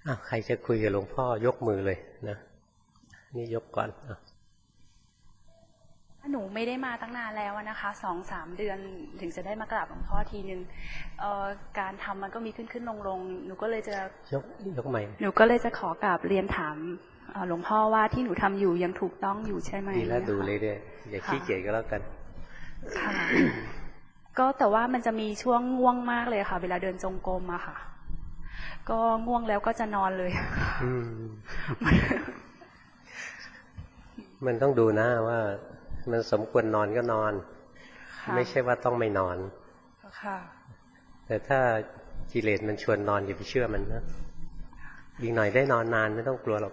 ใครจะคุยกับหลวงพ่อยกมือเลยนะนี่ยกก่อนหนูไม่ได้มาตั้งนานแล้วนะคะ2-3 เดือนถึงจะได้มากราบหลวงพ่อทีนึงการทำมันก็มีขึ้นลงหนูก็เลยจะยกใหม่หนูก็เลยจะขอกราบเรียนถามหลวงพ่อว่าที่หนูทำอยู่ยังถูกต้องอยู่ใช่ไหมดีแล้วดูเลยด้วยอย่าขี้เกียจก็แล้วกันค่ะก็แต่ว่ามันจะมีช่วงง่วงมากเลยค่ะเวลาเดินจงกรมอะค่ะก็ง่วงแล้วก็จะนอนเลยมันต้องดูนะว่ามันสมควรนอนก็นอนไม่ใช่ว่าต้องไม่นอนแต่ถ้ากิเลสมันชวนนอนอย่าไปเชื่อมันนะอีกหน่อยได้นอนนานไม่ต้องกลัวหรอก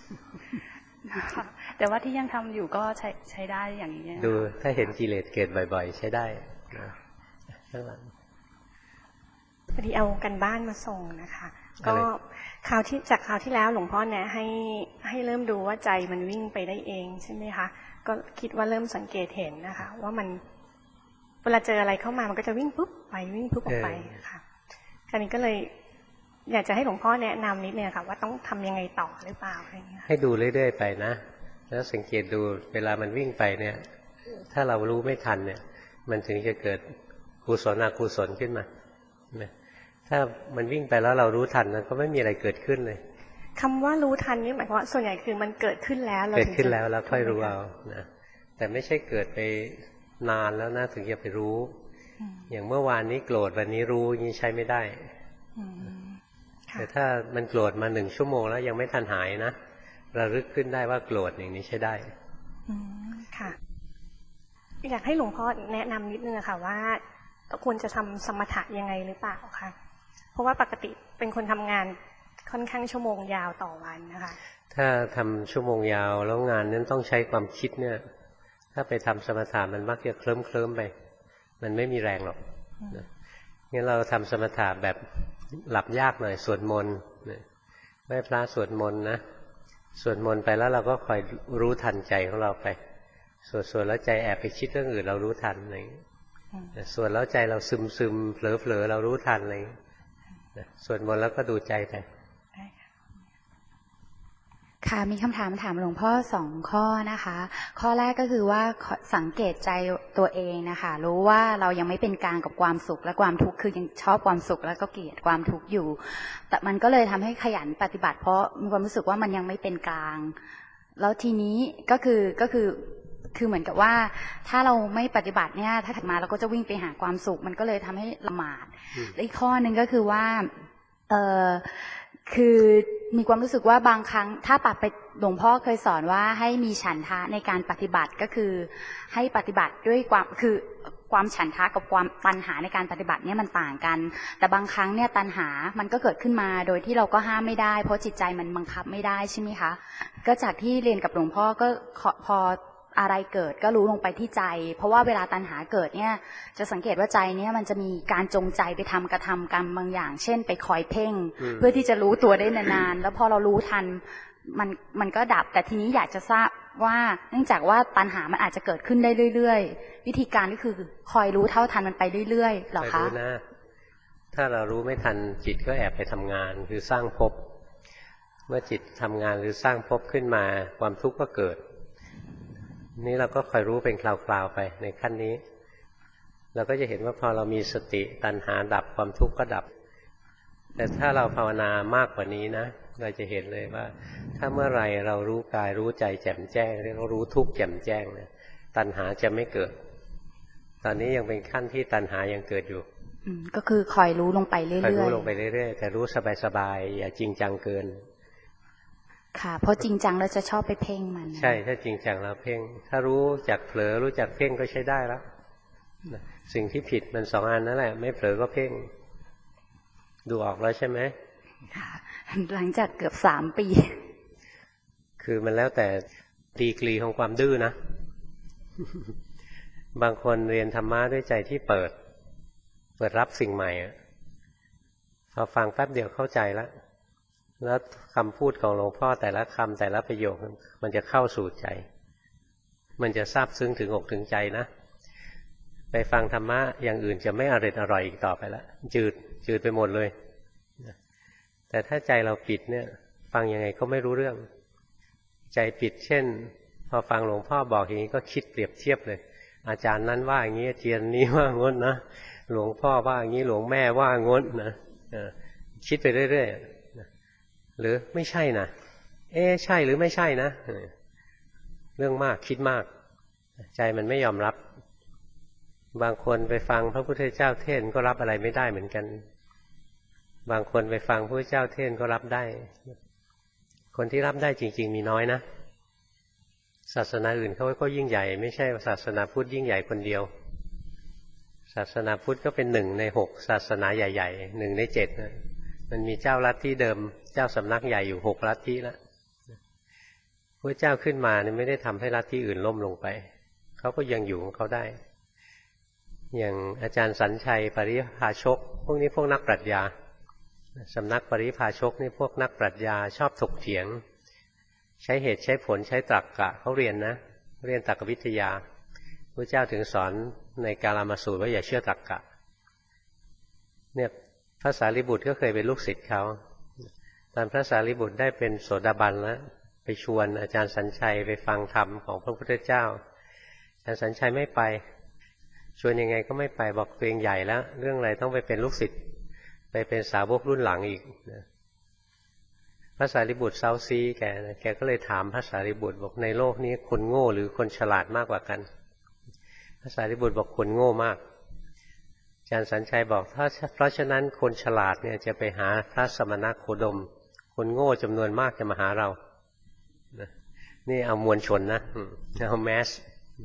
แต่ว่าที่ยังทำอยู่ก็ใช้ได้อย่างนี้ดูถ้าเห็นกิเลสเกิดบ่อยๆใช้ได้ข้างหลังพอดีเอากันบ้านมาส่งนะคะก็คราวที่แล้วหลวงพ่อเนี่ยให้เริ่มดูว่าใจมันวิ่งไปได้เองใช่ไหมคะก็คิดว่าเริ่มสังเกตเห็นนะคะว่ามันเวลาเจออะไรเข้ามามันก็จะวิ่งปุ๊บไปวิ่งปุ๊บออกไปค่ะคราวนี้ก็เลยอยากจะให้หลวงพ่อแนะนำนิดนึงค่ะว่าต้องทำยังไงต่อหรือเปล่าอะไรเงี้ยให้ดูเรื่อยๆไปนะแล้วสังเกตดูเวลามันวิ่งไปเนี่ยถ้าเรารู้ไม่ทันเนี่ยมันถึงจะเกิดกุศลอกุศลขึ้นมาถ้ามันวิ่งไปแล้วเรารู้ทันมันก็ไม่มีอะไรเกิดขึ้นเลยคำว่ารู้ทันนี่หมายความว่าส่วนใหญ่คือมันเกิดขึ้นแล้วเกิดขึ้นแล้วแล้วค่อยรู้เอานะแต่ไม่ใช่เกิดไปนานแล้วนะถึงจะไปรู้อย่างเมื่อวานนี้โกรธวันนี้รู้นี่ใช้ไม่ได้แต่ถ้ามันโกรธมา1 ชั่วโมงแล้วยังไม่ทันหายนะระลึกขึ้นได้ว่าโกรธอย่างนี้ใช้ได้ค่ะอยากให้หลวงพ่อแนะนำนิดนึงค่ะว่าควรจะทำสมถะยังไงหรือเปล่าคะเพราะว่าปกติเป็นคนทำงานค่อนข้างชั่วโมงยาวต่อวันนะคะถ้าทำชั่วโมงยาวแล้วงานนั้นต้องใช้ความคิดเนี่ยถ้าไปทำสมถะมันมักจะเคลิ้มไปมันไม่มีแรงหรอกงั้นเราทำสมถะแบบหลับยากหน่อยสวดมนต์ไหว้พระสวดมนต์นะสวดมนต์ไปแล้วเราก็คอยรู้ทันใจของเราไปสวดแล้วใจแอบไปคิดเรื่องอื่นเรารู้ทันอะไรสวดแล้วใจเราซึมเผลอเรารู้ทันอะไรสวดมนต์แล้วก็ดูใจไปค่ะมีคำถามหลวงพ่อ2 ข้อนะคะข้อแรกก็คือว่าสังเกตใจตัวเองนะคะรู้ว่าเรายังไม่เป็นกลางกับความสุขและความทุกข์คือยังชอบความสุขแล้วก็เกลียดความทุกข์อยู่แต่มันก็เลยทำให้ขยันปฏิบัติเพราะมีความรู้สึกว่ามันยังไม่เป็นกลางแล้วทีนี้ก็คือเหมือนกับว่าถ้าเราไม่ปฏิบัติเนี่ยถ้าถัดมาเราก็จะวิ่งไปหาความสุขมันก็เลยทำให้ละหมาดอีกข้อหนึ่งก็คือว่าคือมีความรู้สึกว่าบางครั้งถ้าปรับไปหลวงพ่อเคยสอนว่าให้มีฉันทะในการปฏิบัติก็คือให้ปฏิบัติด้วยความฉันทะกับความตัณหาในการปฏิบัติเนี่ยมันต่างกันแต่บางครั้งเนี่ยตัณหามันก็เกิดขึ้นมาโดยที่เราก็ห้ามไม่ได้เพราะจิตใจมันบังคับไม่ได้ใช่ไหมคะก็จากที่เรียนกับหลวงพ่อก็พออะไรเกิดก็รู้ลงไปที่ใจเพราะว่าเวลาตัณหาเกิดเนี่ยจะสังเกตว่าใจเนี่ยมันจะมีการจงใจไปกระทำกรรมบางอย่างเช่นไปคอยเพ่งเพื่อที่จะรู้ตัวได้นานๆแล้วพอเรารู้ทันมันก็ดับแต่ทีนี้อยากจะทราบว่าเนื่องจากว่าตัณหามันอาจจะเกิดขึ้นได้เรื่อยๆวิธีการก็คือคอยรู้เท่าทันมันไปเรื่อยๆหรอคะรู้นะถ้าเรารู้ไม่ทันจิตก็แอบไปทำงานคือสร้างภพเมื่อจิตทำงานหรือสร้างภพขึ้นมาความทุกข์ก็เกิดนี่เราก็คอยรู้เป็นคราวๆไปในขั้นนี้เราก็จะเห็นว่าพอเรามีสติตัณหาดับความทุกข์ก็ดับแต่ถ้าเราภาวนามากกว่านี้นะเราจะเห็นเลยว่าถ้าเมื่อไรเรารู้กายรู้ใจแจ่มแจ้งเรียกว่ารู้ทุกข์แจ่มแจ้งเนี่ยตัณหาจะไม่เกิดตอนนี้ยังเป็นขั้นที่ตัณหายังเกิดอยู่ก็คือคอยรู้ลงไปเรื่อยๆคอยรู้ลงไปเรื่อยๆแต่รู้สบายๆอย่าจริงจังเกินค่ะเพราะจริงจังแล้วจะชอบไปเพ่งมันใช่ถ้าจริงจังแล้วเพ่งถ้ารู้จักเผลอรู้จักเพ่งก็ใช้ได้แล้วสิ่งที่ผิดมัน2 อันนั่นแหละไม่เผลอก็เพ่งดูออกแล้วใช่ไหมค่ะหลังจากเกือบ3 ปีคือมันแล้วแต่ดีกรีของความดื้อนะบางคนเรียนธรรมะด้วยใจที่เปิดรับสิ่งใหม่พอฟังแป๊บเดียวเข้าใจแล้วคำพูดของหลวงพ่อแต่ละคำแต่ละประโยคมันจะเข้าสู่ใจมันจะซาบซึ้งถึงอกถึงใจนะไปฟังธรรมะอย่างอื่นจะไม่อร่อยอีกต่อไปแล้วจืดไปหมดเลยแต่ถ้าใจเราปิดเนี่ยฟังยังไงก็ไม่รู้เรื่องใจปิดเช่นพอฟังหลวงพ่อบอกอย่างนี้ก็คิดเปรียบเทียบเลยอาจารย์นั้นว่าอย่างนี้อาจารย์นี้ว่างดนะหลวงพ่อว่าอย่างนี้หลวงแม่ว่างดนะคิดไปเรื่อยๆหรือไม่ใช่นะใช่หรือไม่ใช่นะเรื่องมากคิดมากใจมันไม่ยอมรับบางคนไปฟังพระพุทธเจ้าเทศน์ก็รับอะไรไม่ได้เหมือนกันบางคนไปฟังพระพุทธเจ้าเทศน์ก็รับได้คนที่รับได้จริงๆมีน้อยนะศาสนาอื่นเขาก็ยิ่งใหญ่ไม่ใช่ศาสนาพุทธยิ่งใหญ่คนเดียวศาสนาพุทธก็เป็น1 ใน 6ศาสนาใหญ่ๆ1 ใน 7นะมันมีเจ้าลัทธิเดิมเจ้าสำนักใหญ่อยู่6 ลัทธิแล้วพระเจ้าขึ้นมาเนี่ยไม่ได้ทำให้ลัทธิอื่นล่มลงไปเขาก็ยังอยู่ของเขาได้อย่างอาจารย์สัญชัยปริภาชกพวกนี้พวกนักปรัชญาสำนักปริภาชกนี่พวกนักปรัชญาชอบถกเถียงใช้เหตุใช้ผลใช้ตรรกะเขาเรียนนะเรียนตรรกวิทยาพระเจ้าถึงสอนในกาลามสูตรว่าอย่าเชื่อตรรกะเนี่ยพระสารีบุตรก็เคยเป็นลูกศิษย์เขาตอนพระสารีบุตรได้เป็นโสดาบันแล้วไปชวนอาจารย์สัญชัยไปฟังธรรมของพระพุทธเจ้าอาจารย์สัญชัยไม่ไปชวนยังไงก็ไม่ไปบอกตัวเองใหญ่แล้วเรื่องอะไรต้องไปเป็นลูกศิษย์ไปเป็นสาวกรุ่นหลังอีกพระสารีบุตรเซาซีแกก็เลยถามพระสารีบุตรบอกในโลกนี้คนโง่หรือคนฉลาดมากกว่ากันพระสารีบุตรบอกคนโง่มากอาจารย์สัญชัยบอกเพราะฉะนั้นคนฉลาดเนี่ยจะไปหาพระสมณโคดมคนโง่จำนวนมากจะมาหาเรานี่เอามวลชนนะเอาแมส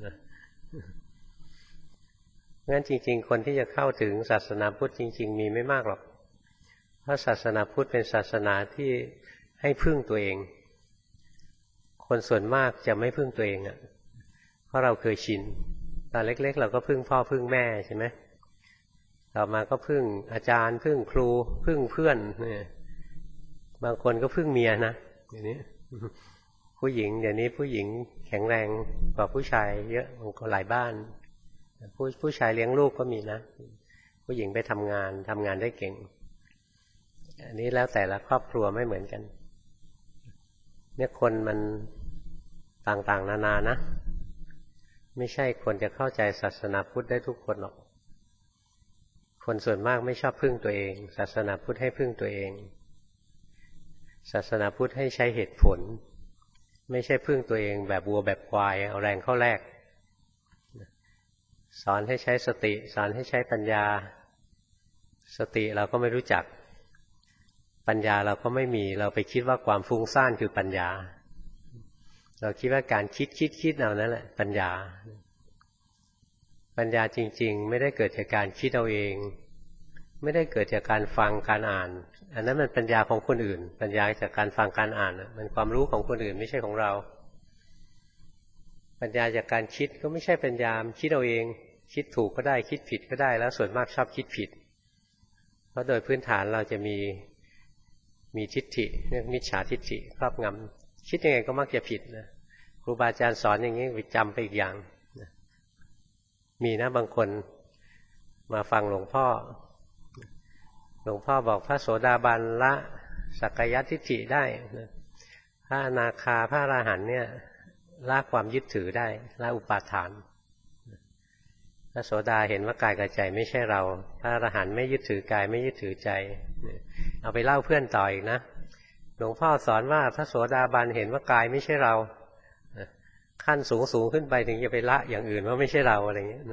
งั้นจริงๆคนที่จะเข้าถึงศาสนาพุทธจริงๆมีไม่มากหรอกเพราะศาสนาพุทธเป็นศาสนาที่ให้พึ่งตัวเองคนส่วนมากจะไม่พึ่งตัวเองอ่ะเพราะเราเคยชินตอนเล็กๆเราก็พึ่งพ่อพึ่งแม่ใช่ไหมต่อมาก็พึ่งอาจารย์พึ่งครูพึ่งเพื่อนเนี่ยบางคนก็พึ่งเมียนะอย่างนี้ผู้หญิงเดี๋ยวนี้ผู้หญิงแข็งแรงกว่าผู้ชายเยอะมันก็หลายบ้านผู้ชายเลี้ยงลูกก็มีนะผู้หญิงไปทำงานได้เก่งอันนี้แล้วแต่ละครอบครัวไม่เหมือนกันเนี่ยคนมันต่างๆนานานะไม่ใช่คนจะเข้าใจศาสนาพุทธได้ทุกคนหรอกคนส่วนมากไม่ชอบพึ่งตัวเองศาสนาพุทธให้พึ่งตัวเองศาสนาพุทธให้ใช้เหตุผลไม่ใช่พึ่งตัวเองแบบวัวแบบควายเอาแรงเข้าแลกสอนให้ใช้สติสอนให้ใช้ปัญญาสติเราก็ไม่รู้จักปัญญาเราก็ไม่มีเราไปคิดว่าความฟุ้งซ่านคือปัญญาเราคิดว่าการคิดเอานั่นแหละปัญญาจริงๆไม่ได้เกิดจากการคิดเอาเองไม่ได้เกิดจากการฟังการอ่านอันนั้นมันปัญญาของคนอื่นปัญญาจากการฟังการอ่านมันความรู้ของคนอื่นไม่ใช่ของเราปัญญาจากการคิดก็ไม่ใช่ปัญญาคิดเอาเองคิดถูกก็ได้คิดผิดก็ได้แล้วส่วนมากชอบคิดผิดเพราะโดยพื้นฐานเราจะมีทิฏฐิเรียกมิจฉาทิฏฐิครอบงำคิดยังไงก็มักจะผิดนะครูบาอาจารย์สอนอย่างนี้ไปจำไปอีกอย่างนะมีนะบางคนมาฟังหลวงพ่อบอกพระโสดาบันละสักกายทิฏฐิได้นะพระอนาคาพระอรหันต์เนี่ยละความยึดถือได้ละอุปาทานพระโสดาเห็นว่ากายกับใจไม่ใช่เราพระอรหันต์ไม่ยึดถือกายไม่ยึดถือใจเอาไปเล่าเพื่อนต่ออีกนะหลวงพ่อสอนว่าพระโสดาบันเห็นว่ากายไม่ใช่เราขั้นสูงขึ้นไปถึงจะไปละอย่างอื่นว่าไม่ใช่เราอะไรอย่างเงี้ย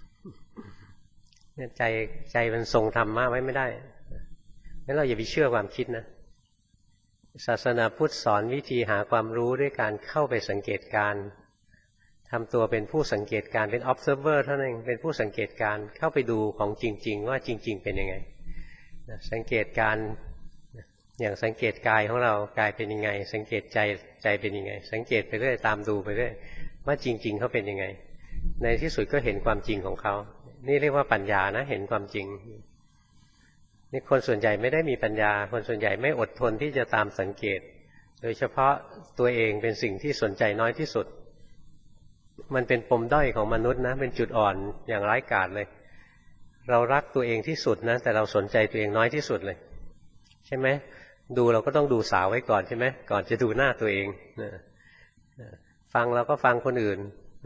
ใจมันทรงธรรมะไว้ไม่ได้งั้นเราอย่าไปเชื่อความคิดนะศาสนาพุทธสอนวิธีหาความรู้ด้วยการเข้าไปสังเกตการทำตัวเป็นผู้สังเกตการเป็น observer เท่านั้นเองเป็นผู้สังเกตการเข้าไปดูของจริงๆว่าจริงๆเป็นยังไงสังเกตการอย่างสังเกตกายของเรากายเป็นยังไงสังเกตใจเป็นยังไงสังเกตไปเรื่อยตามดูไปเรื่อยว่าจริงๆเขาเป็นยังไงในที่สุดก็เห็นความจริงของเขานี่เรียกว่าปัญญานะเห็นความจริงนี่คนส่วนใหญ่ไม่ได้มีปัญญาคนส่วนใหญ่ไม่อดทนที่จะตามสังเกตโดยเฉพาะตัวเองเป็นสิ่งที่สนใจน้อยที่สุดมันเป็นปมด้อยของมนุษย์นะเป็นจุดอ่อนอย่างร้ายกาจเลยเรารักตัวเองที่สุดนะแต่เราสนใจตัวเองน้อยที่สุดเลยใช่ไหมดูเราก็ต้องดูสาวไว้ก่อนใช่ไหมก่อนจะดูหน้าตัวเองฟังเราก็ฟังคนอื่น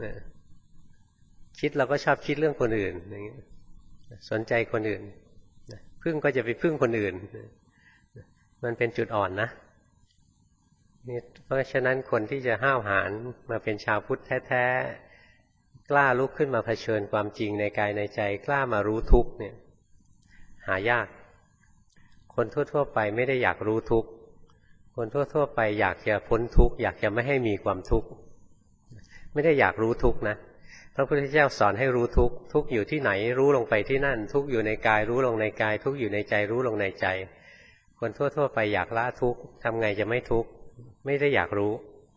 คิดเราก็ชอบคิดเรื่องคนอื่นอย่างนี้สนใจคนอื่นพึ่งก็จะไปพึ่งคนอื่นมันเป็นจุดอ่อนนะนี่เพราะฉะนั้นคนที่จะห้าวหาญมาเป็นชาวพุทธแท้ๆกล้าลุกขึ้นมาเผชิญความจริงในกายในใจกล้ามารู้ทุกข์เนี่ยหายากคนทั่วๆไปไม่ได้อยากรู้ทุกข์คนทั่วๆไปอยากจะพ้นทุกข์อยากจะไม่ให้มีความทุกข์ไม่ได้อยากรู้ทุกข์นะพระพุทธเจ้าสอนให้รู้ทุกข์ทุกข์อยู่ที่ไหนรู้ลงไปที่นั่นทุกข์อยู่ในกายรู้ลงในกายทุกข์อยู่ในใจรู้ลงในใจคนทั่วๆไปอยากละทุกข์ทำไงจะไม่ทุกข์ไม่ได้อยากรู้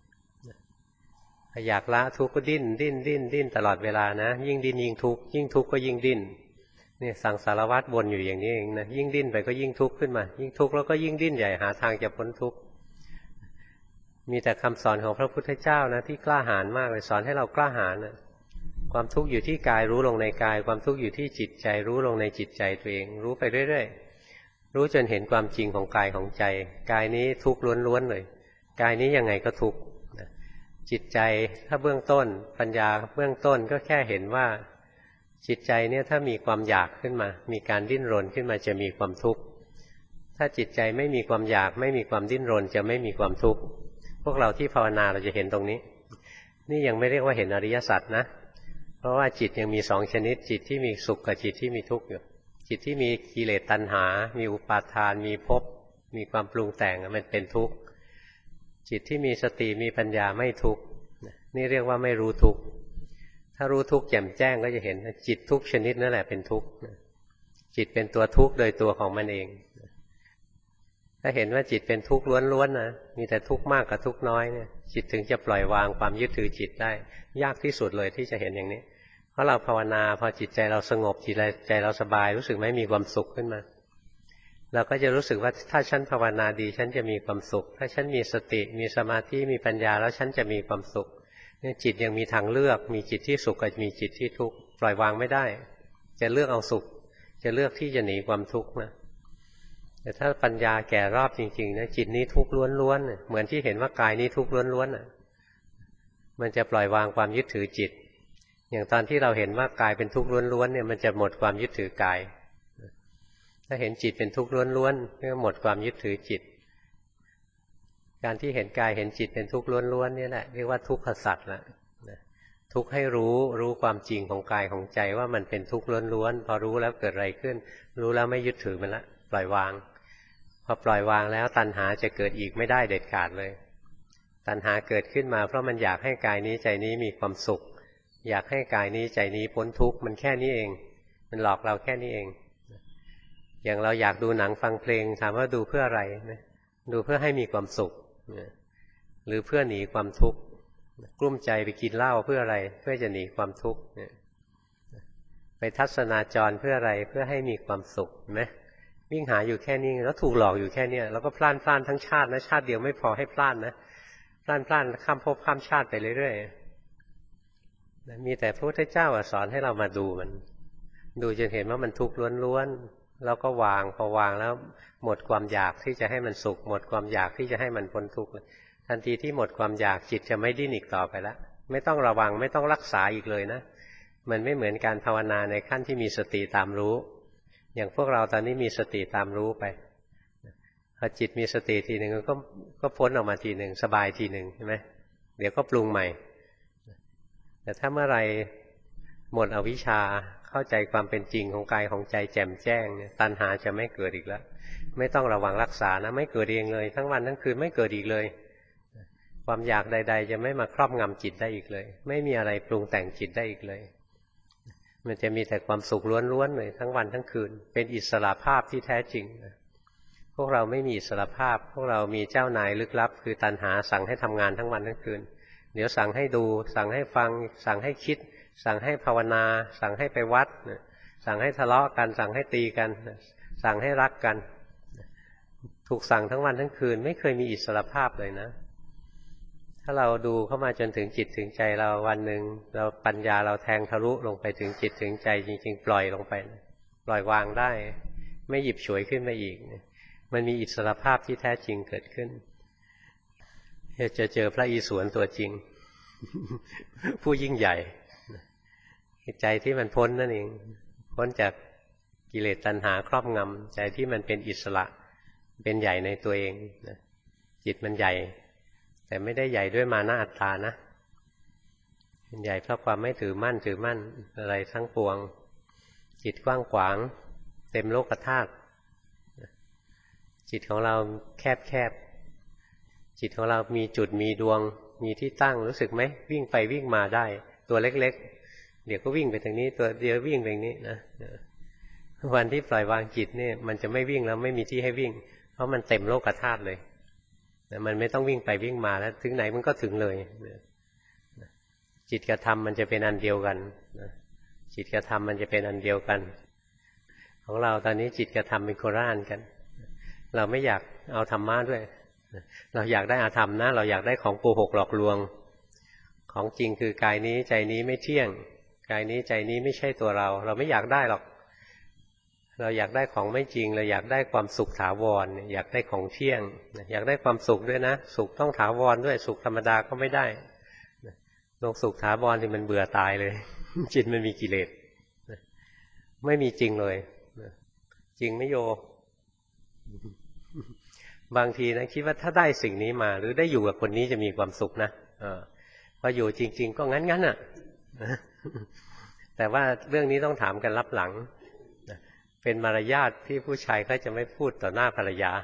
อยากละทุกข์ก็ดิ้นตลอดเวลานะยิ่งดิ้นยิ่งทุกข์ยิ่งทุกข์ก็ยิ่งดิ้นนี่สังสารวัฏวนอยู่อย่างนี้เองนะยิ่งดิ้นไปก็ยิ่งทุกข์ขึ้นมายิ่งทุกข์แล้วก็ยิ่งดิ้นใหญ่หาทางจะพ้นทุกข์มีแต่คำสอนของพระพุทธเจ้านะที่กล้าหาญมากเลยสอนให้เรากล้าหาญนะความทุกข์อยู่ที่กายรู้ลงในกายความทุกข์อยู่ที่จิตใจรู้ลงในจิตใจตัวเองรู้ไปเรื่อยๆรู้จนเห็นความจริงของกายของใจกายนี้ทุกข์ล้วนๆเลยกายนี้ยังไงก็ทุกข์จิตใจถ้าเบื้องต้นปัญญาเบื้องต้นก็แค่เห็นว่าจิตใจเนี่ยถ้ามีความอยากขึ้นมามีการดิ้นรนขึ้นมาจะมีความทุกข์ถ้าจิตใจไม่มีความอยากไม่มีความดิ้นรนจะไม่มีความทุกข์พวกเราที่ภาวนาเราจะเห็นตรงนี้นี่ยังไม่เรียกว่าเห็นอริยสัจนะเพราะว่าจิตยังมีสองชนิดจิตที่มีสุขกับจิตที่มีทุกข์อยู่จิตที่มีกิเลสตัณหามีอุปาทานมีภพมีความปรุงแต่งมันเป็นทุกข์จิตที่มีสติมีปัญญาไม่ทุกข์นี่เรียกว่าไม่รู้ทุกข์ถ้ารู้ทุกข์แจ่มแจ้งก็จะเห็นจิตทุกชนิดนั่นแหละเป็นทุกข์จิตเป็นตัวทุกข์โดยตัวของมันเองถ้าเห็นว่าจิตเป็นทุกข์ล้วนๆนะมีแต่ทุกข์มากกับทุกข์น้อยเนี่ยจิตถึงจะปล่อยวางความยึดถือจิตได้ยากที่สุดเลยที่จะเห็นอย่างนี้เพราะเราภาวนาพอจิตใจเราสงบจิตใจเราสบายรู้สึกไหมมีความสุขขึ้นมาเราก็จะรู้สึกว่าถ้าฉันภาวนาดีฉันจะมีความสุขถ้าฉันมีสติมีสมาธิมีปัญญาแล้วฉันจะมีความสุขเนี่ยจิตยังมีทางเลือกมีจิตที่สุขกับมีจิตที่ทุกข์ปล่อยวางไม่ได้จะเลือกเอาสุขจะเลือกที่จะหนีความทุกข์นะแต่ถ้าปัญญาแก่รอบจริงๆนะจิตนี้ทุกข์ล้วนๆเหมือนที่เห็นว่ากายนี้ทุกข์ล้วนๆมันจะปล่อยวางความยึดถือจิตอย่างตอนที่เราเห็นว่ากายเป็นทุกข์ล้วนๆเนี่ยมันจะหมดความยึดถือกายถ้าเห็นจิตเป็นทุกข์ล้วนๆก็หมดความยึดถือจิตการที่เห็นกายเห็นจิตเป็นทุกข์ล้วนๆนี่แหละเรียกว่าทุกขสัจละทุกข์ให้รู้ความจริงของกายของใจว่ามันเป็นทุกข์ล้วนๆพอรู้แล้วเกิดอะไรขึ้นรู้แล้วไม่ยึดถือมันละปล่อยวางพอปล่อยวางแล้วตัณหาจะเกิดอีกไม่ได้เด็ดขาดเลยตัณหาเกิดขึ้นมาเพราะมันอยากให้กายนี้ใจนี้มีความสุขอยากให้กายนี้ใจนี้พ้นทุกข์มันแค่นี้เองมันหลอกเราแค่นี้เองอย่างเราอยากดูหนังฟังเพลงถามว่าดูเพื่ออะไรนะดูเพื่อให้มีความสุขหรือเพื่อหนีความทุกข์กลุ้มใจไปกินเหล้าเพื่ออะไรเพื่อจะหนีความทุกข์ไปทัศนาจรเพื่ออะไรเพื่อให้มีความสุขเห็นไหมวิ่งหาอยู่แค่นี้แล้วถูกหลอกอยู่แค่นี้แล้วก็พล่านทั้งชาตินะชาติเดียวไม่พอให้พล่านนะพล่านข้ามภพข้ามชาติไปเรื่อยๆมีแต่พระพุทธเจ้าสอนให้เรามาดูมันดูจนเห็นว่ามันทุกข์ล้วนๆแล้วก็วางพอวางแล้วหมดความอยากที่จะให้มันสุขหมดความอยากที่จะให้มันพ้นทุกข์ทันทีที่หมดความอยากจิตจะไม่ดิ้นอีกต่อไปแล้วไม่ต้องระวังไม่ต้องรักษาอีกเลยนะมันไม่เหมือนการภาวนาในขั้นที่มีสติตามรู้อย่างพวกเราตอนนี้มีสติตามรู้ไปพอจิตมีสติทีหนึ่งก็พ้นออกมาทีหนึ่งสบายทีหนึ่งใช่ไหมเดี๋ยวก็ปรุงใหม่แต่ถ้าเมื่อไรหมดอวิชชาเข้าใจความเป็นจริงของกายของใจแจ่มแจ้งเนี่ยตัณหาจะไม่เกิดอีกแล้วไม่ต้องระวังรักษานะไม่เกิดเองเลยทั้งวันทั้งคืนไม่เกิดอีกเลยความอยากใดๆจะไม่มาครอบงำจิตได้อีกเลยไม่มีอะไรปรุงแต่งจิตได้อีกเลยมันจะมีแต่ความสุขล้วนๆเลยทั้งวันทั้งคืนเป็นอิสระภาพที่แท้จริงพวกเราไม่มีอิสระภาพพวกเรามีเจ้านายลึกลับคือตัณหาสั่งให้ทำงานทั้งวันทั้งคืนเดี๋ยวสั่งให้ดูสั่งให้ฟังสั่งให้คิดสั่งให้ภาวนาสั่งให้ไปวัดสั่งให้ทะเลาะกันสั่งให้ตีกันสั่งให้รักกันถูกสั่งทั้งวันทั้งคืนไม่เคยมีอิสระภาพเลยนะถ้าเราดูเข้ามาจนถึงจิตถึงใจเราวันหนึ่งเราปัญญาเราแทงทะลุลงไปถึงจิตถึงใจจริงๆปล่อยลงไปปล่อยวางได้ไม่หยิบฉวยขึ้นมาอีกมันมีอิสรภาพที่แท้จริงเกิดขึ้นจะเจอพระอิศวรตัวจริง ผู้ยิ่งใหญ่ใจที่มันพ้นนั่นเองพ้นจากกิเลสตัณหาครอบงำใจที่มันเป็นอิสระเป็นใหญ่ในตัวเองจิตมันใหญ่แต่ไม่ได้ใหญ่ด้วยมานะอัตตานะเป็นใหญ่เพราะความไม่ถือมั่นอะไรทั้งปวงจิตกว้างขวางเต็มโลกธาตุจิตของเราแคบจิตของเรามีจุดมีดวงมีที่ตั้งรู้สึกไหมวิ่งไปวิ่งมาได้ตัวเล็กๆเดี๋ยวก็วิ่งไปทางนี้ตัวเดียววิ่งไปทางนี้นะวันที่ปล่อยวางจิตเนี่ยมันจะไม่วิ่งแล้วไม่มีที่ให้วิ่งเพราะมันเต็มโลกธาตุเลยมันไม่ต้องวิ่งไปวิ่งมาแล้วถึงไหนมันก็ถึงเลยจิตกับธรรมมันจะเป็นอันเดียวกันจิตกับธรรมมันจะเป็นอันเดียวกันของเราตอนนี้จิตกับธรรมเป็นโคราชกันเราไม่อยากเอาธรรมะด้วยเราอยากได้อาธรรมนะเราอยากได้ของโกหกหลอกลวงของจริงคือกายนี้ใจนี้ไม่เที่ยงกายนี้ใจนี้ไม่ใช่ตัวเราเราไม่อยากได้หรอกเราอยากได้ของไม่จริงเราอยากได้ความสุขถาวรอยากได้ของเที่ยงอยากได้ความสุขด้วยนะสุขต้องถาวรด้วยสุขธรรมดาก็ไม่ได้โลกสุขถาวรที่มันเบื่อตายเลยจิตมันมีกิเลสไม่มีจริงเลยจริงไม่โยบางทีนะคิดว่าถ้าได้สิ่งนี้มาหรือได้อยู่กับคนนี้จะมีความสุขนะพออยู่จริงๆก็งั้นอ่ะแต่ว่าเรื่องนี้ต้องถามกันลับหลังเป็นมารยาทที่ผู้ชายเขาจะไม่พูดต่อหน้าภรรยา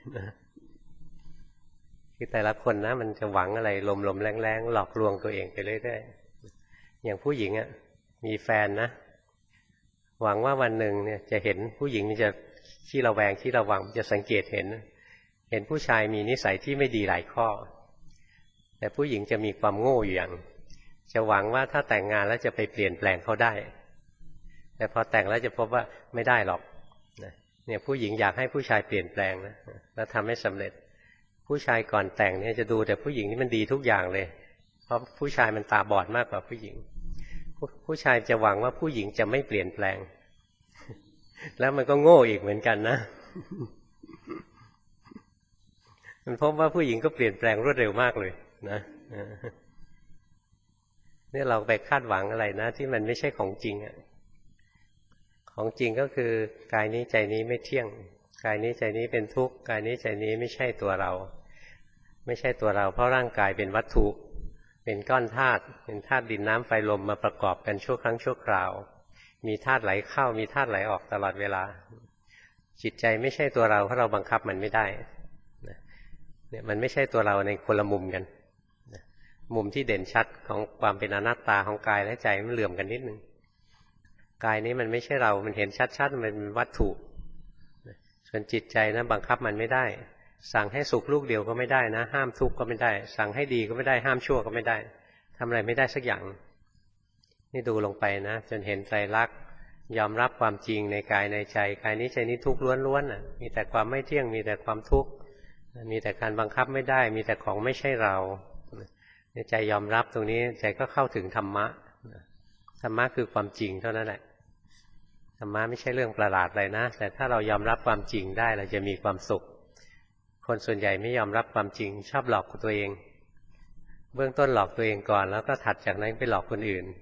คือแต่ละคนนะมันจะหวังอะไรลมๆแรงๆหลอกลวงตัวเองไปเรื่อยๆอย่างผู้หญิงอ่ะมีแฟนนะหวังว่าวันหนึ่งเนี่ยจะเห็นผู้หญิงนี่จะที่ระแวงที่ระวังจะสังเกตเห็นผู้ชายมีนิสัยที่ไม่ดีหลายข้อแต่ผู้หญิงจะมีความโง่อยู่อย่างจะหวังว่าถ้าแต่งงานแล้วจะไปเปลี่ยนแปลงเขาได้แต่พอแต่งแล้วจะพบว่าไม่ได้หรอกเนี่ยผู้หญิงอยากให้ผู้ชายเปลี่ยนแปลงนะแล้วทำให้สำเร็จผู้ชายก่อนแต่งเนี่ยจะดูแต่ผู้หญิงนี่มันดีทุกอย่างเลยเพราะผู้ชายมันตาบอดมากกว่าผู้หญิงผู้ชายจะหวังว่าผู้หญิงจะไม่เปลี่ยนแปลงแล้วมันก็โง่อีกเหมือนกันนะมันพบว่าผู้หญิงก็เปลี่ยนแปลงรวดเร็วมากเลยนะนี่เราไปคาดหวังอะไรนะที่มันไม่ใช่ของจริงอ่ะของจริงก็คือกายนี้ใจนี้ไม่เที่ยงกายนี้ใจนี้เป็นทุกข์กายนี้ใจนี้ไม่ใช่ตัวเราไม่ใช่ตัวเราเพราะร่างกายเป็นวัตถุเป็นก้อนธาตุเป็นธาตุดินน้ำไฟลมมาประกอบกันชั่วครั้งชั่วคราวมีธาตุไหลเข้ามีธาตุไหลออกตลอดเวลาจิตใจไม่ใช่ตัวเราเพราะเราบังคับมันไม่ได้เนี่ยมันไม่ใช่ตัวเราในคนละมุมกันมุมที่เด่นชัดของความเป็นอนัตตาของกายและใจมันเหลื่อมกันนิดนึงกายนี้มันไม่ใช่เรามันเห็นชัดๆมันเป็นวัตถุส่วนจิตใจนะบังคับมันไม่ได้สั่งให้สุขลูกเดียวก็ไม่ได้นะห้ามทุกข์ก็ไม่ได้สั่งให้ดีก็ไม่ได้ห้ามชั่วก็ไม่ได้ทำอะไรไม่ได้สักอย่างนี่ดูลงไปนะจนเห็นไตรลักษณ์ยอมรับความจริงในกายในใจกายนี้ใจนี้ทุกข์ล้วนๆมีแต่ความไม่เที่ยงมีแต่ความทุกข์มีแต่การบังคับไม่ได้มีแต่ของไม่ใช่เราในใจยอมรับตรงนี้ใจก็เข้าถึงธรรมะธรรมะคือความจริงเท่านั้นแหละธรรมะไม่ใช่เรื่องประหลาดอะไรนะแต่ถ้าเรายอมรับความจริงได้เราจะมีความสุขคนส่วนใหญ่ไม่ยอมรับความจริงชอบหลอกตัวเองเบื้องต้นหลอกตัวเองก่อนแล้วก็ถัดจากนั้นไปหลอกคนอื่น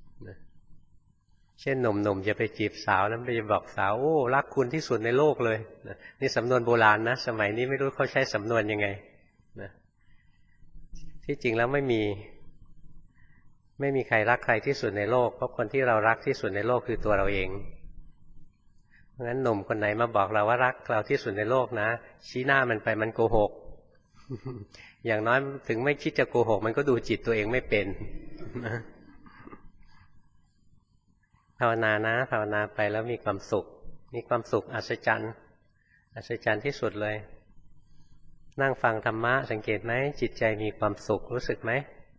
เช่นหนุ่มๆจะไปจีบสาวแล้วไปบอกสาวโอ้รักคุณที่สุดในโลกเลยนี่สำนวนโบราณนะสมัยนี้ไม่รู้เขาใช้สำนวนยังไงที่จริงแล้วไม่มีใครรักใครที่สุดในโลกเพราะคนที่เรารักที่สุดในโลกคือตัวเราเองเพราะงั้นหนุ่มคนไหนมาบอกเราว่ารักเราที่สุดในโลกนะชี้หน้ามันไปมันโกหก อย่างน้อยถึงไม่คิดจะโกหกมันก็ดูจิตตัวเองไม่เป็นภาวนานะภาวนาไปแล้วมีความสุขอัศจรรย์ที่สุดเลยนั่งฟังธรรมะสังเกตไหมจิตใจมีความสุขรู้สึกไหม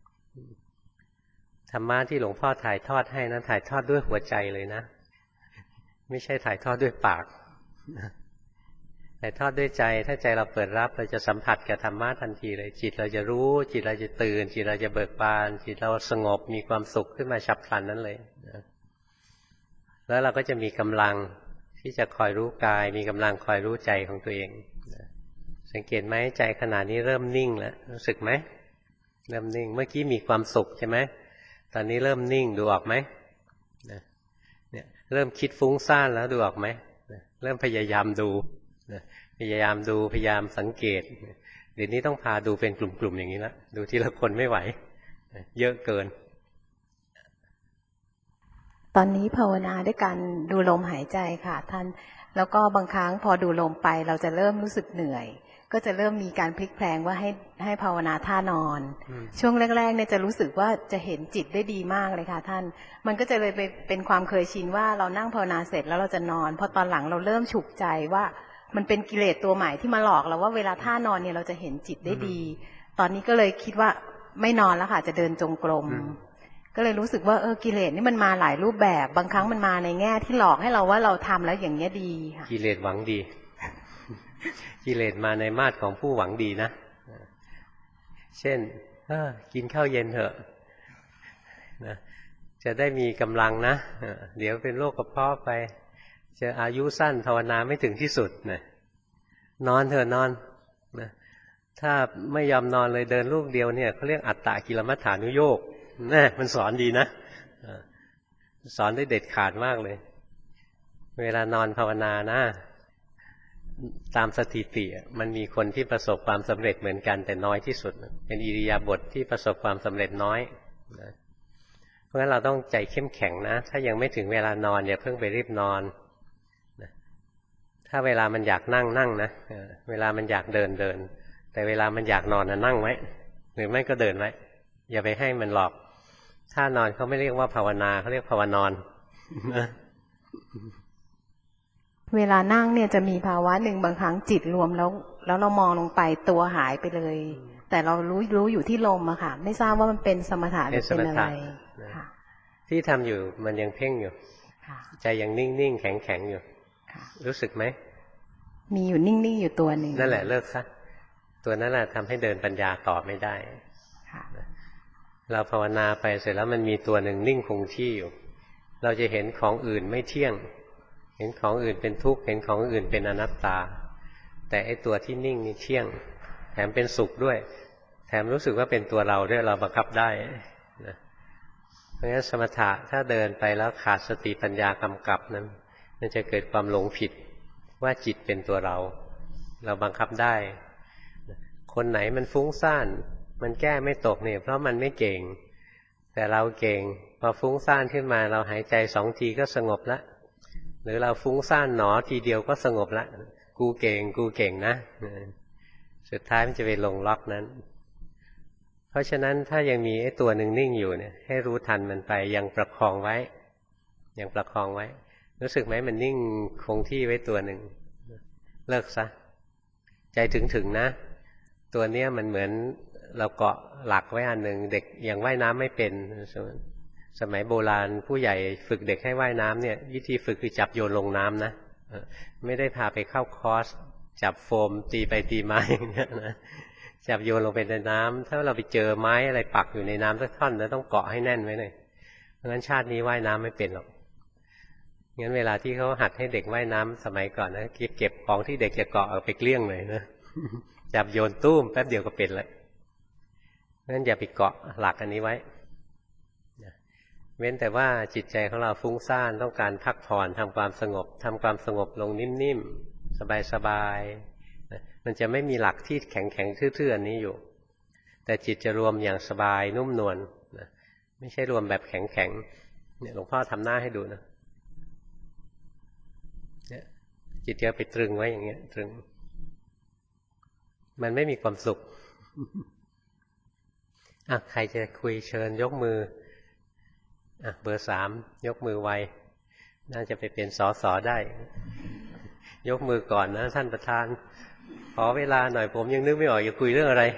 ธรรมะที่หลวงพ่อถ่ายทอดให้นะถ่ายทอดด้วยหัวใจเลยนะไม่ใช่ถ่ายทอดด้วยปากถ่ายทอดด้วยใจถ้าใจเราเปิดรับเราจะสัมผัสกับธรรมะทันทีเลยจิตเราจะรู้จิตเราจะตื่นจิตเราจะเบิกบานจิตเราสงบมีความสุขขึ้นมาฉับพลันนั้นเลยแล้วเราก็จะมีกำลังที่จะคอยรู้กายมีกำลังคอยรู้ใจของตัวเองสังเกตไหมใจขณะนี้เริ่มนิ่งแล้วรู้สึกไหมเริ่มนิ่งเมื่อกี้มีความสุขใช่ไหมตอนนี้เริ่มนิ่งดูออกไหมเนี่ยเริ่มคิดฟุ้งซ่านแล้วดูออกไหมเริ่มพยายามดูพยายามดูพยายามสังเกตเดี๋ยวนี้ต้องพาดูเป็นกลุ่มๆอย่างนี้ละดูทีละคนไม่ไหวเยอะเกินตอนนี้ภาวนาด้วยการดูลมหายใจค่ะท่านแล้วก็บางครั้งพอดูลมไปเราจะเริ่มรู้สึกเหนื่อยก็จะเริ่มมีการพลิกแพลงว่าให้ภาวนาท่านอนช่วงแรกๆเนี่ยจะรู้สึกว่าจะเห็นจิตได้ดีมากเลยค่ะท่านมันก็จะเลยเป็นความเคยชินว่าเรานั่งภาวนาเสร็จแล้วเราจะนอนพอตอนหลังเราเริ่มฉุกใจว่ามันเป็นกิเลสตัวใหม่ที่มาหลอกเราว่าเวลาท่านอนเนี่ยเราจะเห็นจิตได้ดีตอนนี้ก็เลยคิดว่าไม่นอนแล้วค่ะจะเดินจงกรมก็เลยรู้สึกว่ากิเลสนี่มันมาหลายรูปแบบบางครั้งมันมาในแง่ที่หลอกให้เราว่าเราทำแล้วอย่างเงี้ยดีค่ะกิเลสหวังดีกิเลสมาในมาตรของผู้หวังดีนะเช่นกินข้าวเย็นเถอะนะจะได้มีกำลังนะเดี๋ยวเป็นโรคกระเพาะไปจะอายุสั้นภาวนาไม่ถึงที่สุดนะนอนเถอะนอนนะถ้าไม่ยอมนอนเลยเดินลูกเดียวเนี่ยเขาเรียกอัตตกิลมัฏฐานุโยคนะมันสอนดีนะสอนได้เด็ดขาดมากเลยเวลานอนภาวนานะตามสถิติมันมีคนที่ประสบความสำเร็จเหมือนกันแต่น้อยที่สุดเป็นอิริยาบถที่ประสบความสำเร็จน้อยนะเพราะฉะนั้นเราต้องใจเข้มแข็งนะถ้ายังไม่ถึงเวลานอนอย่าเพิ่งไปรีบนอนนะถ้าเวลามันอยากนั่งนั่งนะเวลามันอยากเดินเดินแต่เวลามันอยากนอนนั่งไว้หรือไม่ก็เดินไว้อย่าไปให้มันหลอกถ้านอนเขาไม่เรียกว่าภาวนาเขาเรียกภาวนอนนะเวลานั่งเนี่ยจะมีภาวะหนึ่งบางครั้งจิตรวมแล้วเรามองลงไปตัวหายไปเลยแต่เรารู้อยู่ที่ลมอะค่ะไม่ทราบว่ามันเป็นสมถะหรือเป็นอะไรที่ทำอยู่มันยังเพ่งอยู่ใจยังนิ่งๆแข็งๆอยู่รู้สึกไหมมีอยู่นิ่งๆอยู่ตัวหนึ่งนั่นแหละเลิกซะตัวนั้นแหละทำให้เดินปัญญาต่อไม่ได้เราภาวนาไปเสร็จแล้วมันมีตัวหนึ่งนิ่งคงที่อยู่เราจะเห็นของอื่นไม่เที่ยงเห็นของอื่นเป็นทุกข์เห็นของอื่นเป็นอนัตตาแต่ไอ้ตัวที่นิ่งนี่เที่ยงแถมเป็นสุขด้วยแถมรู้สึกว่าเป็นตัวเราด้วยเราบังคับได้นะเพราะฉะนั้นสมถะถ้าเดินไปแล้วขาดสติปัญญากำกับนั้นมันจะเกิดความหลงผิดว่าจิตเป็นตัวเราบังคับได้คนไหนมันฟุ้งซ่านมันแก้ไม่ตกเนี่ยเพราะมันไม่เก่งแต่เราเก่งพอฟุ้งซ่านขึ้นมาเราหายใจ2 ทีก็สงบละหรือเราฟุ้งซ่านหนอทีเดียวก็สงบละกูเก่งนะสุดท้ายมันจะไปลงล็อกนั้นเพราะฉะนั้นถ้ายังมีไอ้ตัวหนึ่งนิ่งอยู่เนี่ยให้รู้ทันมันไปยังประคองไว้รู้สึกไหมมันนิ่งคงที่ไว้ตัวหนึ่งเลิกซะใจถึงนะตัวเนี้ยมันเหมือนเราเกาะหลักไว้อันหนึ่งเด็กยังว่ายน้ำไม่เป็นสมัยโบราณผู้ใหญ่ฝึกเด็กให้ว่ายน้ำเนี่ยวิธีฝึกคือจับโยนลงน้ำนะไม่ได้พาไปเข้าคอร์สจับโฟมตีไปตีมาอย่างเงี้ยนะจับโยนลงไปในน้ำถ้าเราไปเจอไม้อะไรปักอยู่ในน้ำสักท่อนแล้วต้องเกาะให้แน่นไว้เลยเพราะงั้นชาตินี้ว่ายน้ำไม่เป็นหรอกงั้นเวลาที่เขาหัดให้เด็กว่ายน้ำสมัยก่อนนะเก็บของที่เด็กจะเกาะเอาไปเกลี้ยงเลยนะจับโยนตุ้มแป๊บเดียวก็เป็นแล้วงั้นอย่าไปเกาะหลักอันนี้ไว้เว้นแต่ว่าจิตใจของเราฟุ้งซ่านต้องการพักผ่อนทำความสงบลงนิ่มๆสบายๆมันจะไม่มีหลักที่แข็งทื่อๆอันนี้อยู่แต่จิตจะรวมอย่างสบายนุ่มนวลไม่ใช่รวมแบบแข็งเนี่ยหลวงพ่อทำหน้าให้ดูนะเนี่ยจิตจะไปตรึงไว้อย่างเงี้ยตรึงมันไม่มีความสุขใครจะคุยเชิญยกมือเบอร์ 3ยกมือไวน่าจะไปเป็นสสได้ยกมือก่อนนะท่านประธานขอเวลาหน่อยผมยังนึกไม่ออกจะคุยเรื่องอะไร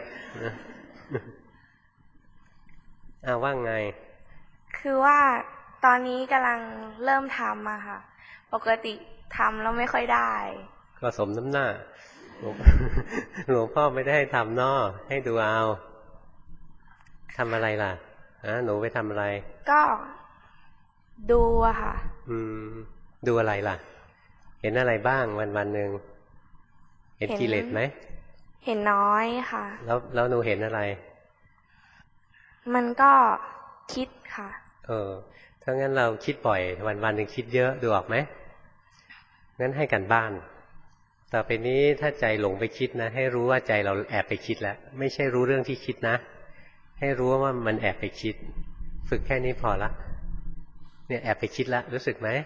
ว่างไงคือว่าตอนนี้กำลังเริ่มทำอะค่ะปกติทำแล้วไม่ค่อยได้ก็สมน้ำหน้าหลวงพ่อไม่ได้ให้ทำนอให้ดูเอาทำอะไรล่ะหนูไปทำอะไรก็ดูอะค่ะดูอะไรล่ะเห็นอะไรบ้างวันหนึ่งเห็นกิเลสไหมเห็นน้อยค่ะแล้วหนูเห็นอะไรมันก็คิดค่ะถ้างั้นเราคิดบ่อยวันหนึ่งคิดเยอะดูออกไหมงั้นให้กันบ้านต่อไปนี้ถ้าใจหลงไปคิดนะให้รู้ว่าใจเราแอบไปคิดแล้วไม่ใช่รู้เรื่องที่คิดนะให้รู้ว่ามันแอบไปคิดฝึกแค่นี้พอละเนี่ยแอบไปคิดแล้วรู้สึกไหม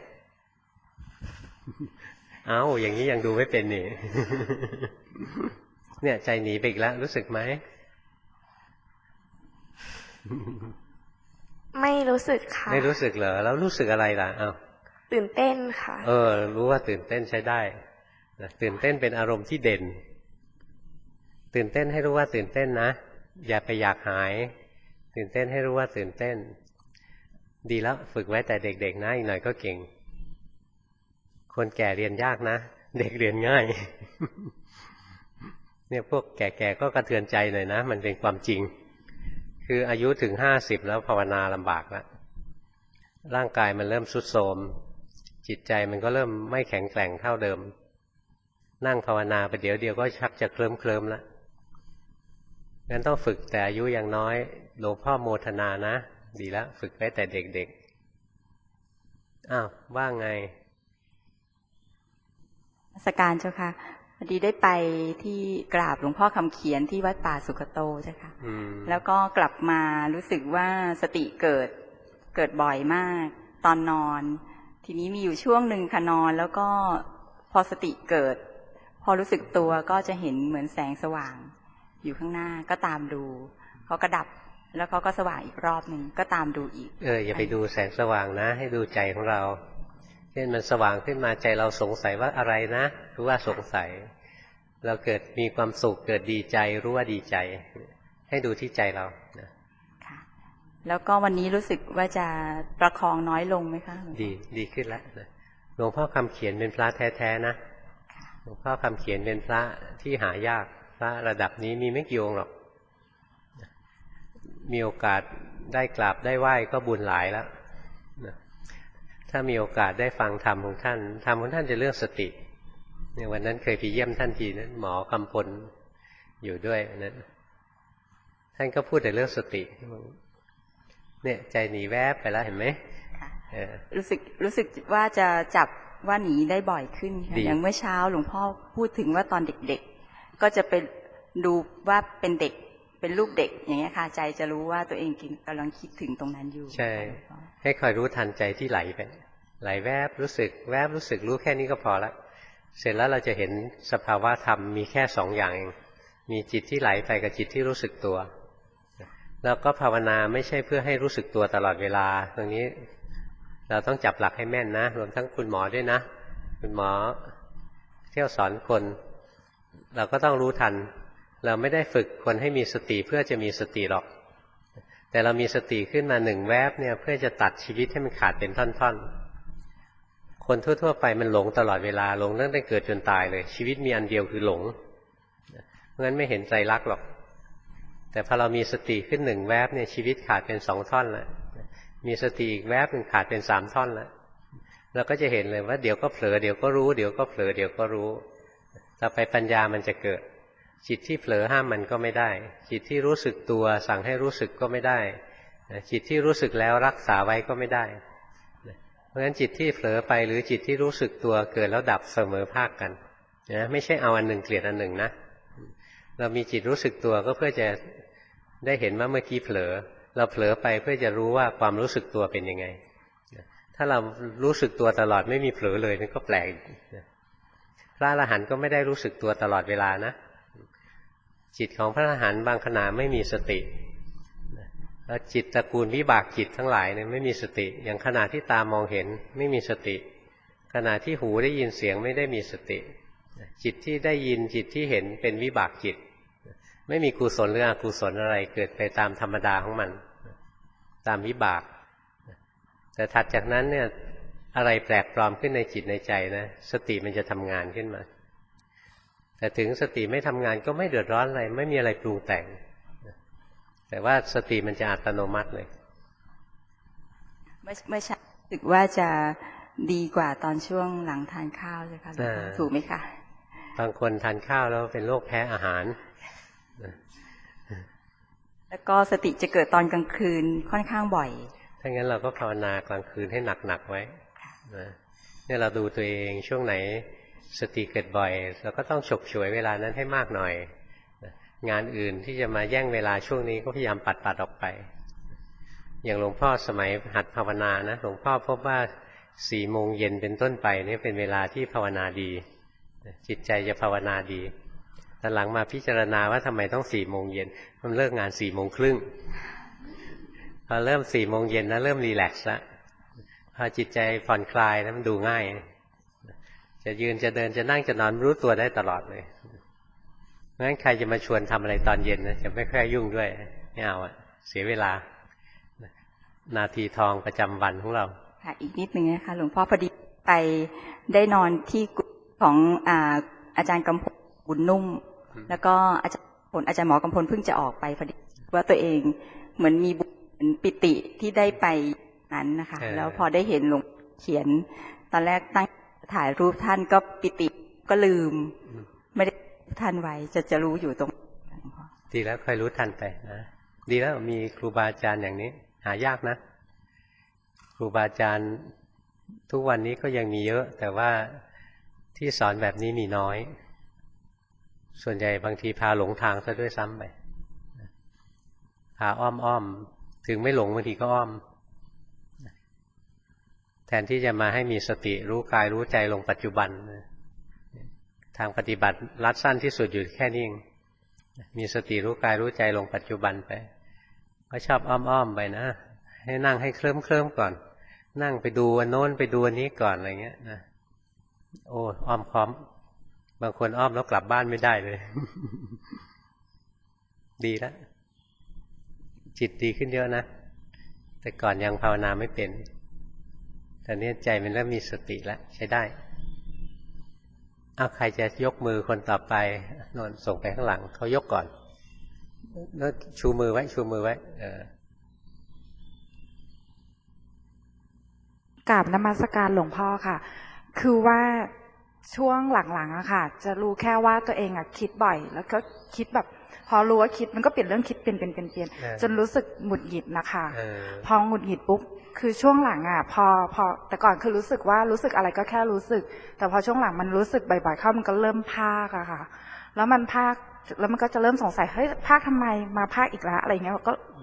อย่างนี้ยังดูไม่เป็นนี่ เนี่ยใจหนีไปอีกแล้วรู้สึกไหมไม่รู้สึกค่ะไม่รู้สึกเหรอแล้วรู้สึกอะไรล่ะตื่นเต้นค่ะรู้ว่าตื่นเต้นใช้ได้ตื่นเต้นเป็นอารมณ์ที่เด่นตื่นเต้นให้รู้ว่าตื่นเต้นนะอย่าไปอยากหายตื่นเต้นให้รู้ว่าตื่นเต้นดีแล้วฝึกไว้แต่เด็กๆนะอีกหน่อยก็เก่งคนแก่เรียนยากนะเด็กเรียนง่าย เนี่ยพวกแก่ๆก็กระเทือนใจหน่อยนะมันเป็นความจริงคืออายุถึง50แล้วภาวนาลำบากแล้วร่างกายมันเริ่มทรุดโทรมจิตใจมันก็เริ่มไม่แข็งแกร่งเท่าเดิมนั่งภาวนาไปเดี๋ยวเดียวก็ชักจะเคลิ้มแล้วงั้นต้องฝึกแต่อายุยังน้อยหลวงพ่อโมทนานะดีแล้วฝึกไว้แต่เด็กๆว่าไงสการเจ้าค่ะพอดีได้ไปที่กราบหลวงพ่อคำเขียนที่วัดป่าสุขโตเจ้าค่ะแล้วก็กลับมารู้สึกว่าสติเกิดบ่อยมากตอนนอนทีนี้มีอยู่ช่วงหนึ่งค่ะนอนแล้วก็พอสติเกิดพอรู้สึกตัวก็จะเห็นเหมือนแสงสว่างอยู่ข้างหน้าก็ตามดูเขาก็ดับแล้วเขาก็สว่างอีกรอบหนึ่งก็ตามดูอีกอย่าไปดูแสงสว่างนะให้ดูใจของเราเช่นมันสว่างขึ้นมาใจเราสงสัยว่าอะไรนะรู้ว่าสงสัยเราเกิดมีความสุขเกิดดีใจรู้ว่าดีใจให้ดูที่ใจเราค่ะแล้วก็วันนี้รู้สึกว่าจะประคองน้อยลงไหมคะดีขึ้นแล้วหลวงพ่อคำเขียนเป็นพระแท้ๆนะหลวงพ่อคำเขียนเป็นพระที่หายากพระระดับนี้มีไม่กี่องค์หรอกมีโอกาสได้กราบได้ไหว้ก็บุญหลายแล้วถ้ามีโอกาสได้ฟังธรรมของท่านธรรมของท่านจะเรื่องสติเนี่ยวันนั้นเคยไปเยี่ยมท่านทีนั้นหมอกำพลอยู่ด้วยนั้นท่านก็พูดแต่เรื่องสติเนี่ยใจหนีแวบไปแล้วเห็นไหมรู้สึกว่าจะจับว่าหนีได้บ่อยขึ้นอย่างเมื่อเช้าหลวงพ่อพูดถึงว่าตอนเด็กๆก็จะไปดูว่าเป็นเด็กเป็นลูกเด็กอย่างเงี้ยค่ะใจจะรู้ว่าตัวเองกำลังคิดถึงตรงนั้นอยู่ใช่ให้คอยรู้ทันใจที่ไหลไปไหลแวบรู้สึกแวบรู้สึกรู้แค่นี้ก็พอละเสร็จแล้วเราจะเห็นสภาวะธรรมมีแค่2อย่างเองมีจิตที่ไหลไปกับจิตที่รู้สึกตัวแล้วก็ภาวนาไม่ใช่เพื่อให้รู้สึกตัวตลอดเวลาตรงนี้เราต้องจับหลักให้แม่นนะรวมทั้งคุณหมอด้วยนะคุณหมอเที่ยวสอนคนเราก็ต้องรู้ทันเราไม่ได้ฝึกคนให้มีสติเพื่อจะมีสติหรอกแต่เรามีสติขึ้นมา1แวบเนี่ยเพื่อจะตัดชีวิตให้มันขาดเป็นท่อนๆคนทั่วๆไปมันหลงตลอดเวลาหลงตั้งแต่เกิดจนตายเลยชีวิตมีอันเดียวคือหลงเพราะงั้นไม่เห็นไตรลักษณ์หรอกแต่พอเรามีสติขึ้น1แวบเนี่ยชีวิตขาดเป็น2ท่อนแล้วมีสติอีกแวบหนึ่งขาดเป็น3ท่อนแล้วเราก็จะเห็นเลยว่าเดี๋ยวก็เผลอเดี๋ยวก็รู้เดี๋ยวก็เผลอเดี๋ยวก็รู้ต่อไปปัญญามันจะเกิดจิตที่เผลอห้ามมันก็ไม่ได้จิตที่รู้สึกตัวสั่งให้รู้สึกก็ไม่ได้จิตที่รู้สึกแล้วรักษาไว้ก็ไม่ได้เพราะฉะนั้นจิตที่เผลอไปหรือจิตที่รู้สึกตัวเกิดแล้วดับเสมอภาคกันนะไม่ใช่เอาอันหนึ่งเกลียดอันหนึ่งนะเรามีจิตรู้สึกตัวก็เพื่อจะได้เห็นว่าเมื่อกี้เผลอเราเผลอไปเพื่อจะรู้ว่าความรู้สึกตัวเป็นยังไงถ้าเรารู้สึกตัวตลอดไม่มีเผลอเลยนั่นก็แปลกพระอรหันต์ก็ไม่ได้รู้สึกตัวตลอดเวลานะจิตของพระอรหันต์บางขณะไม่มีสติแล้วจิตตระกูลวิบากจิตทั้งหลายเนี่ยไม่มีสติอย่างขณะที่ตามองเห็นไม่มีสติขณะที่หูได้ยินเสียงไม่ได้มีสติจิตที่ได้ยินจิตที่เห็นเป็นวิบากจิตไม่มีกุศลหรืออกุศลอะไรเกิดไปตามธรรมดาของมันตามวิบากแต่ถัดจากนั้นเนี่ยอะไรแปลกปลอมขึ้นในจิตในใจนะสติมันจะทำงานขึ้นมาแต่ถึงสติไม่ทำงานก็ไม่เดือดร้อนอะไรไม่มีอะไรปรุงแต่งแต่ว่าสติมันจะอัตโนมัติเลยไม่ใช่รู้สึกว่าจะดีกว่าตอนช่วงหลังทานข้าวใช่ไหมคะถูกไหมคะบางคนทานข้าวแล้วเป็นโรคแพ้อาหารแล้วก็สติจะเกิดตอนกลางคืนค่อนข้างบ่อยถ้างั้นเราก็ภาวนากลางคืนให้หนักๆไว้เนี่ยเราดูตัวเองช่วงไหนสติเกิดบ่อยเราก็ต้องฉกฉวยเวลานั้นให้มากหน่อยงานอื่นที่จะมาแย่งเวลาช่วงนี้ก็พยายามปัดออกไปอย่างหลวงพ่อสมัยหัดภาวนานะหลวงพ่อพบว่า4 โมงเย็นเป็นต้นไปนี่เป็นเวลาที่ภาวนาดีจิตใจจะภาวนาดีแต่หลังมาพิจารณาว่าทำไมต้อง4 โมงเย็นมันเลิกงาน4 โมงครึ่งพอเริ่ม4 โมงเย็นนะเริ่มรีแลกซ์แล้วพอจิตใจผ่อนคลายแล้วมันดูง่ายจะยืนจะเดินจะนั่งจะนอนรู้ตัวได้ตลอดเลยงั้นใครจะมาชวนทำอะไรตอนเย็นนะจะไม่ค่อยยุ่งด้วยไม่เอาอะเสียเวลานาทีทองประจำวันของเราค่ะอีกนิดนึงนะคะหลวงพ่อพอดีไปได้นอนที่ของอาจารย์กำพลบุญนุ่มแล้วก็อาจารย์หมอกำพลเพิ่งจะออกไปพอดีว่าตัวเองเหมือนมีบุญปิติที่ได้ไปนั้นนะคะแล้วพอได้เห็นหลวงเขียนตอนแรกตั้งถ่ายรูปท่านก็ปิติก็ลืมไม่ได้ทันไว้จะรู้อยู่ตรงดีแล้วค่อยรู้ทันไปนะดีแล้วมีครูบาอาจารย์อย่างนี้หายากนะครูบาอาจารย์ทุกวันนี้ก็ยังมีเยอะแต่ว่าที่สอนแบบนี้มีน้อยส่วนใหญ่บางทีพาหลงทางซะด้วยซ้ำไปพาอ้อมถึงไม่หลงบางทีก็อ้อมแทนที่จะมาให้มีสติรู้กายรู้ใจลงปัจจุบันทางปฏิบัติรัดสั้นที่สุดอยู่แค่นี้เองมีสติรู้กายรู้ใจลงปัจจุบันไปก็ชอบอ้อมไปนะให้นั่งให้เคลิ้มก่อนนั่งไปดูอันโน้นไปดูอันนี้ก่อนอะไรเงี้ยนะโอ้อ้อมพร้อมบางคนอ้อมแล้วกลับบ้านไม่ได้เลย ดีแล้วจิตดีขึ้นเยอะนะแต่ก่อนยังภาวนาไม่เป็นแต่นี้ใจมันเริ่มมีสติแล้วใช้ได้ใครจะยกมือคนต่อไปโน่นส่งไปข้างหลังเขายกก่อนแล้วชูมือไว้กราบนมัสการหลวงพ่อค่ะคือว่าช่วงหลังๆอะค่ะจะรู้แค่ว่าตัวเองอะคิดบ่อยแล้วก็คิดแบบพอรู้ว่าคิดมันก็เปลี่ยนเรื่องคิดเปลี่ยนจนรู้สึกหงุดหงิดนะคะพอหงุดหงิดปุ๊บคือช่วงหลังอะพอแต่ก่อนคือรู้สึกอะไรก็แค่รู้สึกแต่พอช่วงหลังมันรู้สึกบ่อยๆเข้ามันก็เริ่มพากอะค่ะแล้วมันพากแล้วมันก็จะเริ่มสงสัยเฮ้ยพากทำไมมาพากอีกแล้วอะไรเงี้ย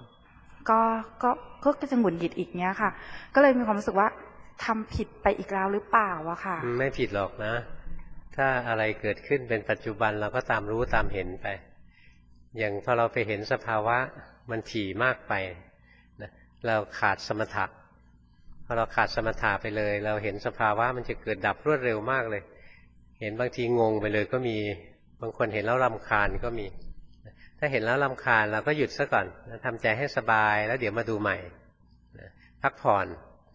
ก็จะหงุดหงิดอีกเนี้ยค่ะก็เลยมีความรู้สึกว่าทำผิดไปอีกแล้วหรือเปล่าอะค่ะไม่ผิดหรอกนะถ้าอะไรเกิดขึ้นเป็นปัจจุบันเราก็ตามรู้ตามเห็นไปอย่างพอเราไปเห็นสภาวะมันถี่มากไปนะเราขาดสมถะพอเราขาดสมถะไปเลยเราเห็นสภาวะมันจะเกิดดับรวดเร็วมากเลยเห็นบางทีงงไปเลยก็มีบางคนเห็นแล้วรำคาญก็มีถ้าเห็นแล้วรำคาญเราก็หยุดซะก่อนทำใจให้สบายแล้วเดี๋ยวมาดูใหม่พักผ่อน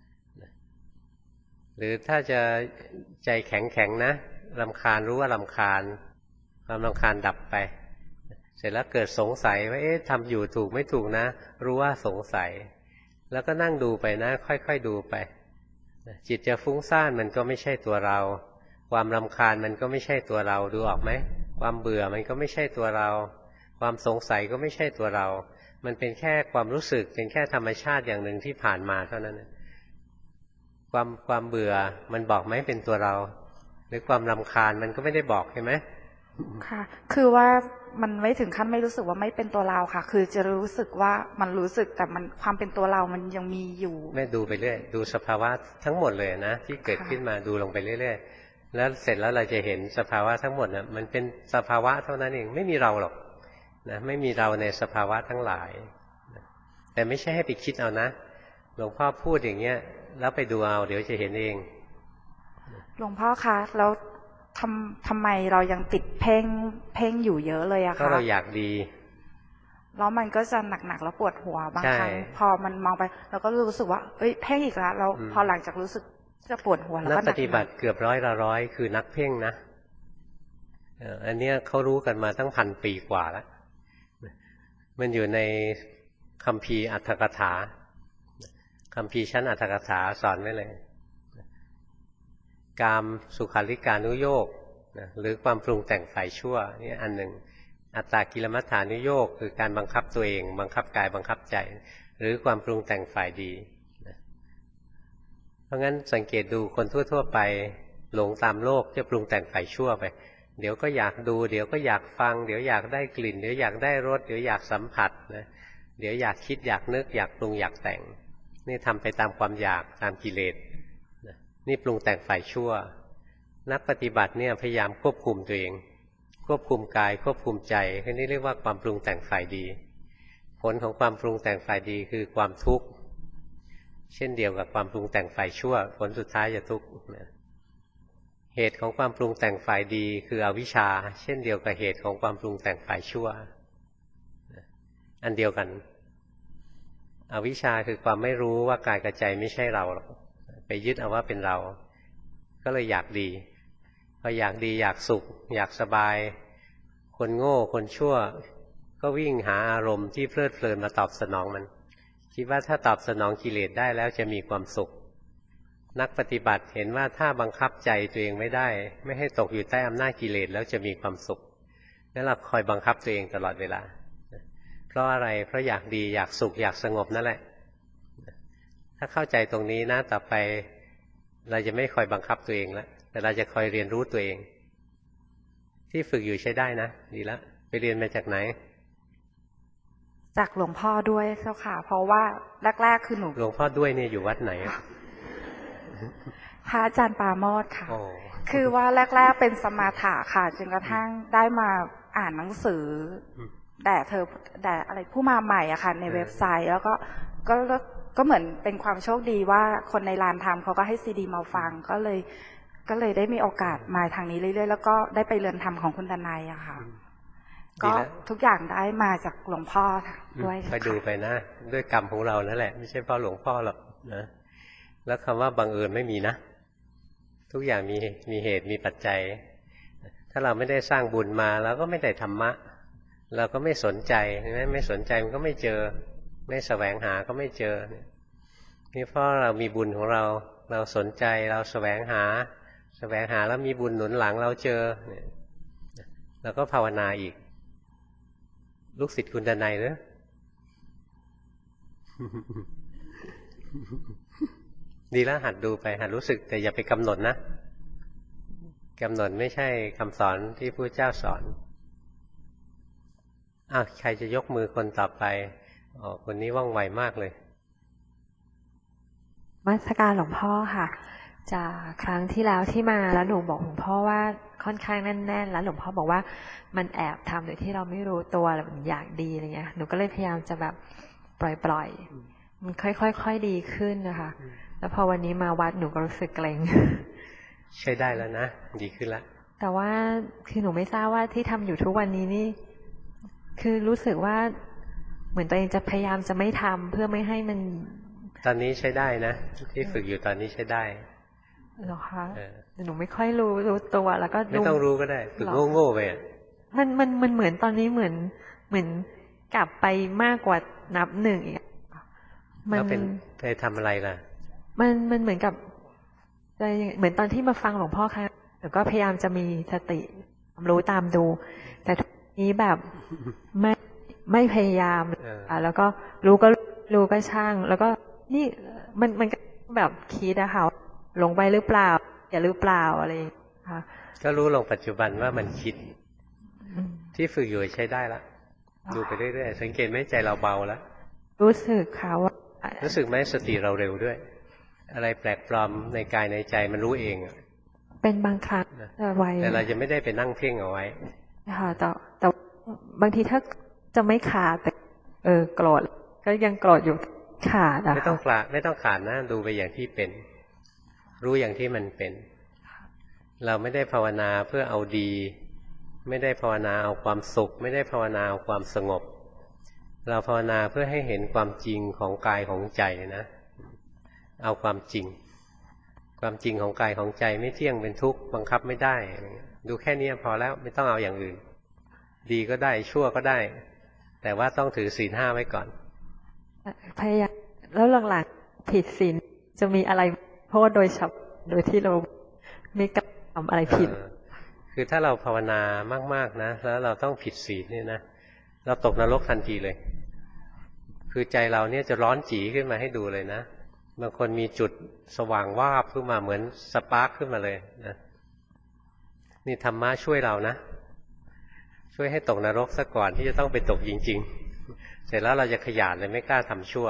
หรือถ้าจะใจแข็งนะรำคาญรู้ว่ารำคาญความรำคาญดับไปเสร็จแล้วเกิดสงสัยว่าทำอยู่ถูกไม่ถูกนะรู้ว่าสงสัยแล้วก็นั่งดูไปนะค่อยๆดูไปจิตจะฟุ้งซ่านมันก็ไม่ใช่ตัวเราความรำคาญมันก็ไม่ใช่ตัวเราดูออกไหมความเบื่อมันก็ไม่ใช่ตัวเราความสงสัยก็ไม่ใช่ตัวเรามันเป็นแค่ความรู้สึกเป็นแค่ธรรมชาติอย่างหนึ่งที่ผ่านมาเท่านั้นความเบื่อมันบอกไหมเป็นตัวเราหรือความรำคาญมันก็ไม่ได้บอกใช่ไหมค่ะคือว่ามันไม่ถึงขั้นไม่รู้สึกว่าไม่เป็นตัวเราค่ะคือจะรู้สึกว่ามันรู้สึกแต่มันความเป็นตัวเรามันยังมีอยู่ไม่ดูไปเรื่อยดูสภาวะทั้งหมดเลยนะที่เกิดขึ้นมาดูลงไปเรื่อยๆแล้วเสร็จแล้วเราจะเห็นสภาวะทั้งหมดนะมันเป็นสภาวะเท่านั้นเองไม่มีเราหรอกนะไม่มีเราในสภาวะทั้งหลายแต่ไม่ใช่ให้ไปคิดเอานะหลวงพ่อพูดอย่างเงี้ยแล้วไปดูเอาเดี๋ยวจะเห็นเองหลวงพ่อคะแล้วทำไมเรายังติดเพ่งอยู่เยอะเลยอะคะก็เราอยากดีแล้วมันก็จะหนักแล้วปวดหัวบางครั้งพอมันมองไปเราก็รู้สึกว่าเอ้ยเพ่งอีกแล้วเราพอหลังจากรู้สึกจะปวดหัวแล้วก็นักปฏิบัติเกือบร้อยคือนักเพ่งนะอันนี้เขารู้กันมาตั้ง1,000 ปีกว่าแล้วมันอยู่ในคัมภีร์อรรถกถาคัมภีร์ชั้นอรรถกถาสอนไว้เลยกามสุขาริการุโยคนะหรือความปรุงแต่งฝ่ายชั่วนี่อันหนึ่งอัตตกิลมัฏฐานุโยคคือการบังคับตัวเองบังคับกายบังคับใจหรือความปรุงแต่งฝ่ายดีนะเพราะงั้นสังเกตดูคนทั่วๆไปหลงตามโลกจะปรุงแต่งฝ่ายชั่วไปเดี๋ยวก็อยากดูเดี๋ยวก็อยากฟังเดี๋ยวอยากได้กลิ่นเดี๋ยวอยากได้รสเดี๋ยวอยากสัมผัสนะเดี๋ยวอยากคิดอยากนึกอยากปรุงอยากแต่งนี่ทำไปตามความอยากตามกิเลสนะนี่ปรุงแต่งฝ่ายชั่วนักปฏิบัติเนี่ยพยายามควบคุมตัวเองควบคุมกายควบคุมใจนี่เรียกว่าความปรุงแต่งฝ่ายดีผลของความปรุงแต่งฝ่ายดีคือความทุกข์เช่นเดียวกับความปรุงแต่งฝ่ายชั่วผลสุดท้ายจะทุกข์นะเหตุของความปรุงแต่งฝ่ายดีคืออวิชชาเช่นเดียวกับเหตุของความปรุงแต่งฝ่ายชั่วอันเดียวกันอวิชชาคือความไม่รู้ว่ากายกับใจไม่ใช่เราไปยึดเอาว่าเป็นเราก็เลยอยากดีพออยากดีอยากสุขอยากสบายคนโง่คนชั่วก็วิ่งหาอารมณ์ที่เพลิดเพลินมาตอบสนองมันคิดว่าถ้าตอบสนองกิเลสได้แล้วจะมีความสุขนักปฏิบัติเห็นว่าถ้าบังคับใจตัวเองไม่ได้ไม่ให้ตกอยู่ใต้อำนาจกิเลสแล้วจะมีความสุขนั่นเราคอยบังคับตัวเองตลอดเวลาเพราะอะไรเพราะอยากดีอยากสุขอยากสงบนั่นแหละถ้าเข้าใจตรงนี้นะต่อไปเราจะไม่คอยบังคับตัวเองแล้วแต่เราจะคอยเรียนรู้ตัวเองที่ฝึกอยู่ใช้ได้นะดีแล้วไปเรียนมาจากไหนจากหลวงพ่อด้วยเจ้าค่ะเพราะว่าแรกๆคือหนูหลวงพ่อด้วยเนี่ยอยู่วัดไหนพระอาจารย์ปราโมทค่ะคือว่าแรกๆเป็นสมาถะค่ะจนกระทั่งได้มาอ่านหนังสือแต่อะไรผู้มาใหม่อะค่ะในเว็บไซต์แล้วก็เหมือนเป็นความโชคดีว่าคนในลานธรรมเขาก็ให้ซีดีมาฟังก็เลยได้มีโอกาสมาทางนี้เรื่อยๆแล้วก็ได้ไปเรียนธรรมของคุณดนัยอะค่ะก็ทุกอย่างได้มาจากหลวงพ่อด้วยไปดูไปนะด้วยกรรมของเรานั่นแหละไม่ใช่เพราะหลวงพ่อหรอกนะแล้วคำว่าบังเอิญไม่มีนะทุกอย่างมีเหตุมีปัจจัยถ้าเราไม่ได้สร้างบุญมาเราก็ไม่ได้ธรรมะเราก็ไม่สนใจไม่สนใจมันก็ไม่เจอไม่แสวงหาก็ไม่เจอนี่เพราะเรามีบุญของเราสนใจเราแสวงหาแล้วมีบุญหนุนหลังเราเจอแล้วก็ภาวนาอีกลูกศิษย์คุณดนัยหรือดีแล้วหัดดูไปหัดรู้สึกแต่อย่าไปกำหนดนะกำหนดไม่ใช่คำสอนที่พระเจ้าสอนใครจะยกมือคนต่อไปคนนี้ว่องไวมากเลยนมัสการหลวงพ่อค่ะจากครั้งที่แล้วที่มาแล้วหนูบอกหลวงพ่อว่าค่อนข้างแน่นๆแล้วหลวงพ่อบอกว่ามันแอบทำโดยที่เราไม่รู้ตัวแล้วมันอยากดีอะไรเงี้ยหนูก็เลยพยายามจะแบบปล่อยมันค่อยๆดีขึ้นนะคะแล้วพอวันนี้มาวัดหนูก็รู้สึกเกร็งใช้ได้แล้วนะดีขึ้นแล้วแต่ว่าคือหนูไม่ทราบว่าที่ทำอยู่ทุกวันนี้นี่คือรู้สึกว่าเหมือนตัวเองจะพยายามจะไม่ทำเพื่อไม่ให้มันตอนนี้ใช้ได้นะที่ฝึกอยู่ตอนนี้ใช้ได้เหรอคะหนูไม่ค่อยรู้ตัวแล้วก็ไม่ต้องรู้ก็ได้ฝึกโง่ๆไปมันเหมือนตอนนี้เหมือนกลับไปมากกว่านับหนึ่งอีกมันเป็นไปทำอะไรล่ะมันเหมือนกับเหมือนตอนที่มาฟังหลวงพ่อค่ะหนูก็พยายามจะมีสติรู้ตามดูแต่ทุกนี้แบบไม่พยายามแล้วก็รู้ก็ช่างแล้วก็นี่มันก็แบบคิดนะคะลงไปหรือเปล่าอย่าหรือเปล่าอะไรค่ะก็รู้ลงปัจจุบันว่ามันคิดที่ฝึกอยู่ใช้ได้ละดูไปเรื่อยๆสังเกตไหมใจเราเบาแล้วรู้สึกค่ะว่ารู้สึกไหมสติเราเร็วด้วยอะไรแปลกปลอมในกายในใจมันรู้เองเป็นบางครั้งแต่เราจะไม่ได้ไปนั่งเพ่งเอาไว้ค่ะแต่บางทีถ้าจะไม่ขาดแต่โกรธก็ยังโกรธอยู่ขาดไม่ต้องขาดนะดูไปอย่างที่เป็นรู้อย่างที่มันเป็นเราไม่ได้ภาวนาเพื่อเอาดีไม่ได้ภาวนาเอาความสุขไม่ได้ภาวนาเอาความสงบเราภาวนาเพื่อให้เห็นความจริงของกายของใจนะเอาความจริงของกายของใจไม่เที่ยงเป็นทุกข์บังคับไม่ได้ดูแค่นี้พอแล้วไม่ต้องเอาอย่างอื่นดีก็ได้ชั่วก็ได้แต่ว่าต้องถือศีล 5ไว้ก่อนพยายามแล้วหลังๆผิดศีลจะมีอะไรโทษโดยที่เราไม่กล้าทำอะไรผิดคือถ้าเราภาวนามากๆนะแล้วเราต้องผิดศีลเนี่ยนะเราตกนรกทันทีเลยคือใจเราเนี่ยจะร้อนจี๋ขึ้นมาให้ดูเลยนะบางคนมีจุดสว่างวาบขึ้นมาเหมือนสปาร์คขึ้นมาเลยนะนี่ธรรมะช่วยเรานะช่วยให้ตกนรกซะก่อนที่จะต้องไปตกจริงๆเสร็จแล้วเราจะขยันเลยไม่กล้าทำชั่ว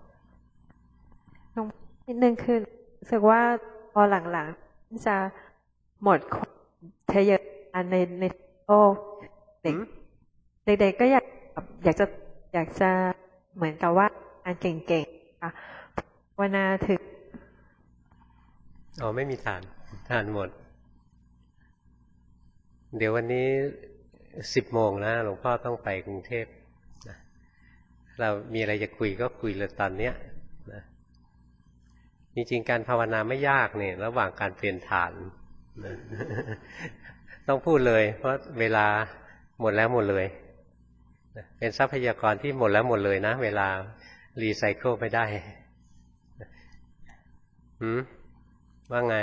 นิดนึงคือรู้สึกว่าพอหลังๆจะหมดทะเยอในโลกเด็กๆก็อยากจะเหมือนกับว่าอ่านเก่งๆค่ะภาวนาถึงไม่มีทานหมดเดี๋ยววันนี้10 โมงนะหลวงพ่อต้องไปกรุงเทพนะเรามีอะไรจะคุยก็คุยเลยตอนเนี้ยนะจริงๆการภาวนาไม่ยากเนี่ยระหว่างการเปลี่ยนฐานนะต้องพูดเลยเพราะเวลาหมดแล้วหมดเลยเป็นทรัพยากรที่หมดแล้วหมดเลยนะเวลารีไซเคิลไม่ได้ว่าไง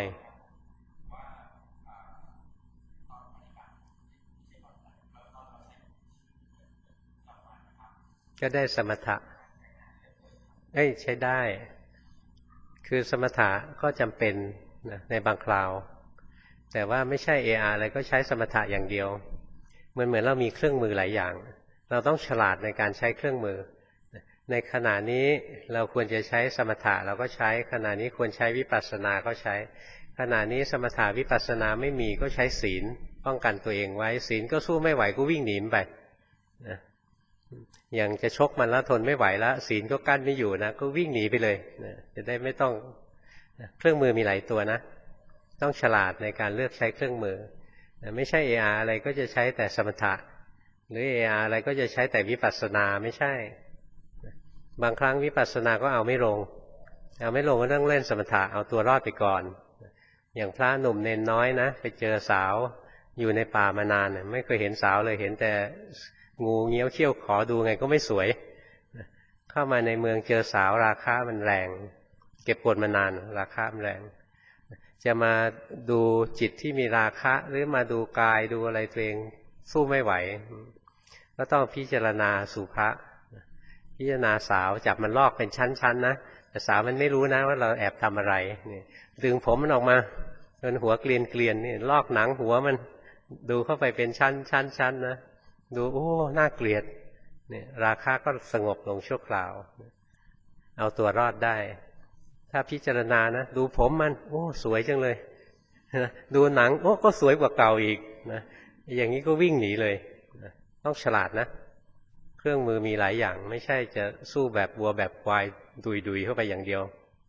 ก็ได้สมถะใช้ได้คือสมถะก็จำเป็นนะในบางคราวแต่ว่าไม่ใช่อะไรก็ใช้สมถะอย่างเดียวเหมือนเรามีเครื่องมือหลายอย่างเราต้องฉลาดในการใช้เครื่องมือในขณะนี้เราควรจะใช้สมถะเราก็ใช้ขณะนี้ควรใช้วิปัสสนาก็ใช้ขณะนี้สมถะวิปัสสนาไม่มีก็ใช้ศีลป้องกันตัวเองไว้ศีลก็สู้ไม่ไหวก็วิ่งหนีไปนะอย่างจะชกมันแล้วทนไม่ไหวแล้วศีลก็กั้นไม่อยู่นะก็วิ่งหนีไปเลยนะจะได้ไม่ต้องเครื่องมือมีหลายตัวนะต้องฉลาดในการเลือกใช้เครื่องมือไม่ใช่อะไรก็จะใช้แต่สมถะหรืออะไรก็จะใช้แต่วิปัสสนาไม่ใช่บางครั้งวิปัสสนาก็เอาไม่ลงก็ต้องเล่นสมถะเอาตัวรอดไปก่อนอย่างพระหนุ่มเนนน้อยนะไปเจอสาวอยู่ในป่ามานานไม่เคยเห็นสาวเลยเห็นแต่งูเงี้ยวเขี้ยวขอดูไงก็ไม่สวยเข้ามาในเมืองเจอสาวราคามันแรงเก็บกดมานานราคามันแรงจะมาดูจิตที่มีราคะหรือมาดูกายดูอะไรตัวเองสู้ไม่ไหวก็ต้องพิจารณาสุภะพิจารณาสาวจับมันลอกเป็นชั้นๆนะแต่สาวมันไม่รู้นะว่าเราแอบทำอะไรนี่ดึงผมมันออกมาจนหัวเกลียนนี่ลอกหนังหัวมันดูเข้าไปเป็นชั้นนะดูโอ้น่าเกลียดเนี่ยราคะก็สงบลงชั่วคราวเอาตัวรอดได้ถ้าพิจารณานะดูผมมันโอ้สวยจังเลยดูหนังโอ้ก็สวยกว่าเก่าอีกนะอย่างนี้ก็วิ่งหนีเลยต้องฉลาดนะเครื่องมือมีหลายอย่างไม่ใช่จะสู้แบบวัวแบบควายดุยเข้าไปอย่างเดียว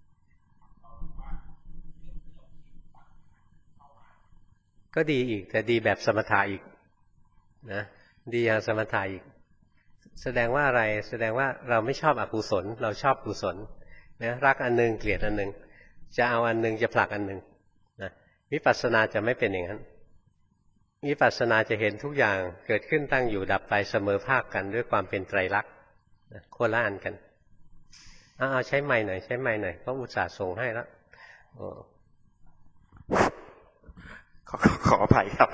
ก็ดีอีกแต่ดีแบบสมถะอีกนะดีอย่างสมถะอีกแสดงว่าอะไรแสดงว่าเราไม่ชอบอกุศลเราชอบกุศลนะรักอันนึงเกลียดอันนึงจะเอาอันนึงจะผลักอันนึงนะวิปัสสนาจะไม่เป็นอย่างนั้นวิปัสสนาจะเห็นทุกอย่างเกิดขึ้นตั้งอยู่ดับไปเสมอภาคกันด้วยความเป็นไตรลักษณ์คนละอันกันเอาใช้ไม้หน่อยใช้ไม้หน่อยก็อุตส่าห์ส่งให้แล้วขออภัยครับ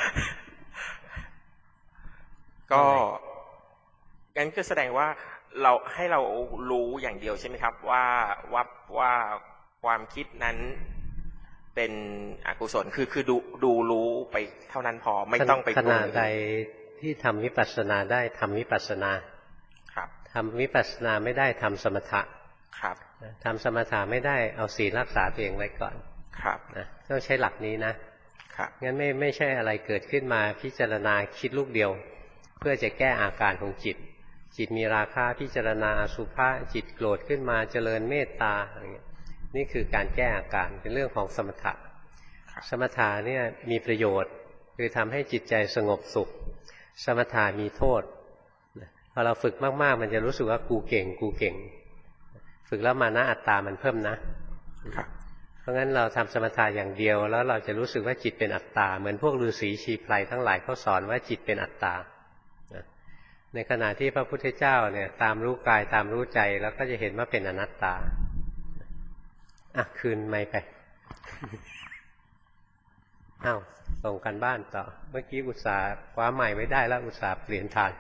ก็งั้นก็แสดงว่าเราให้เรารู้อย่างเดียวใช่ไหมครับว่าความคิดนั้นเป็นอกุศลคือดูรู้ไปเท่านั้นพอไม่ต้องไปขณะใดที่ทำวิปัสสนาได้ทำวิปัสสนาครับทำวิปัสสนาไม่ได้ทำสมถะครับทำสมถะไม่ได้เอาศีลรักษาตัวเองไว้ก่อนครับนะต้องใช้หลักนี้นะครับงั้นไม่ใช่อะไรเกิดขึ้นมาพิจารณาคิดลูกเดียวเพื่อจะแก้อาการของจิตมีราคะพิจารณาอสุภะจิตโกรธขึ้นมาเจริญเมตตาอะไรเงี้ยนี่คือการแก้อาการเป็นเรื่องของสมถะสมถะเนี่ยมีประโยชน์คือทำให้จิตใจสงบสุขสมถะมีโทษพอเราฝึกมากๆมันจะรู้สึกว่ากูเก่งฝึกแล้วมานะอัตตามันเพิ่มนะเพราะงั้นเราทำสมถะอย่างเดียวแล้วเราจะรู้สึกว่าจิตเป็นอัตตาเหมือนพวกฤาษีชีไพรทั้งหลายเขาสอนว่าจิตเป็นอัตตาในขณะที่พระพุทธเจ้าเนี่ยตามรู้กายตามรู้ใจแล้วก็จะเห็นว่าเป็นอนัตตาคืนไม่ไปอ้าวส่งกันบ้านต่อเมื่อกี้อุตส่าห์คว้าใหม่ไว้ได้แล้วอุตส่าห์เปลี่ยนทาง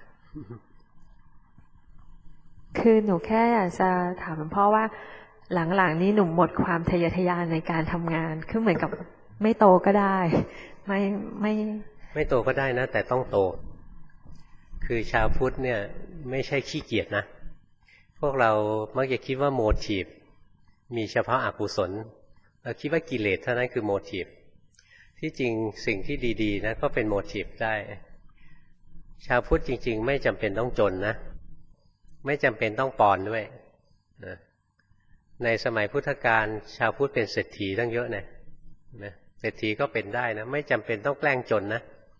คือหนูแค่อยากจะถามหลวงพ่อว่าหลังๆนี้หนูหมดความทะเยอทะยานในการทำงานคือเหมือนกับไม่โตก็ได้ไม่โตก็ได้นะแต่ต้องโตคือชาวพุทธเนี่ยไม่ใช่ขี้เกียจนะพวกเรามักจะคิดว่าโมทีฟมีเฉพาะอกุศลเราคิดว่ากิเลสเท่านั้นคือโมทีฟที่จริงสิ่งที่ดีๆนะก็เป็นโมทีฟได้ชาวพุทธจริงๆไม่จำเป็นต้องจนนะไม่จำเป็นต้องปอนด้วยในสมัยพุทธกาลชาวพุทธเป็นเศรษฐีตั้งเยอะนะเศรษฐีก็เป็นได้นะไม่จำเป็นต้องแกล้งจนนะ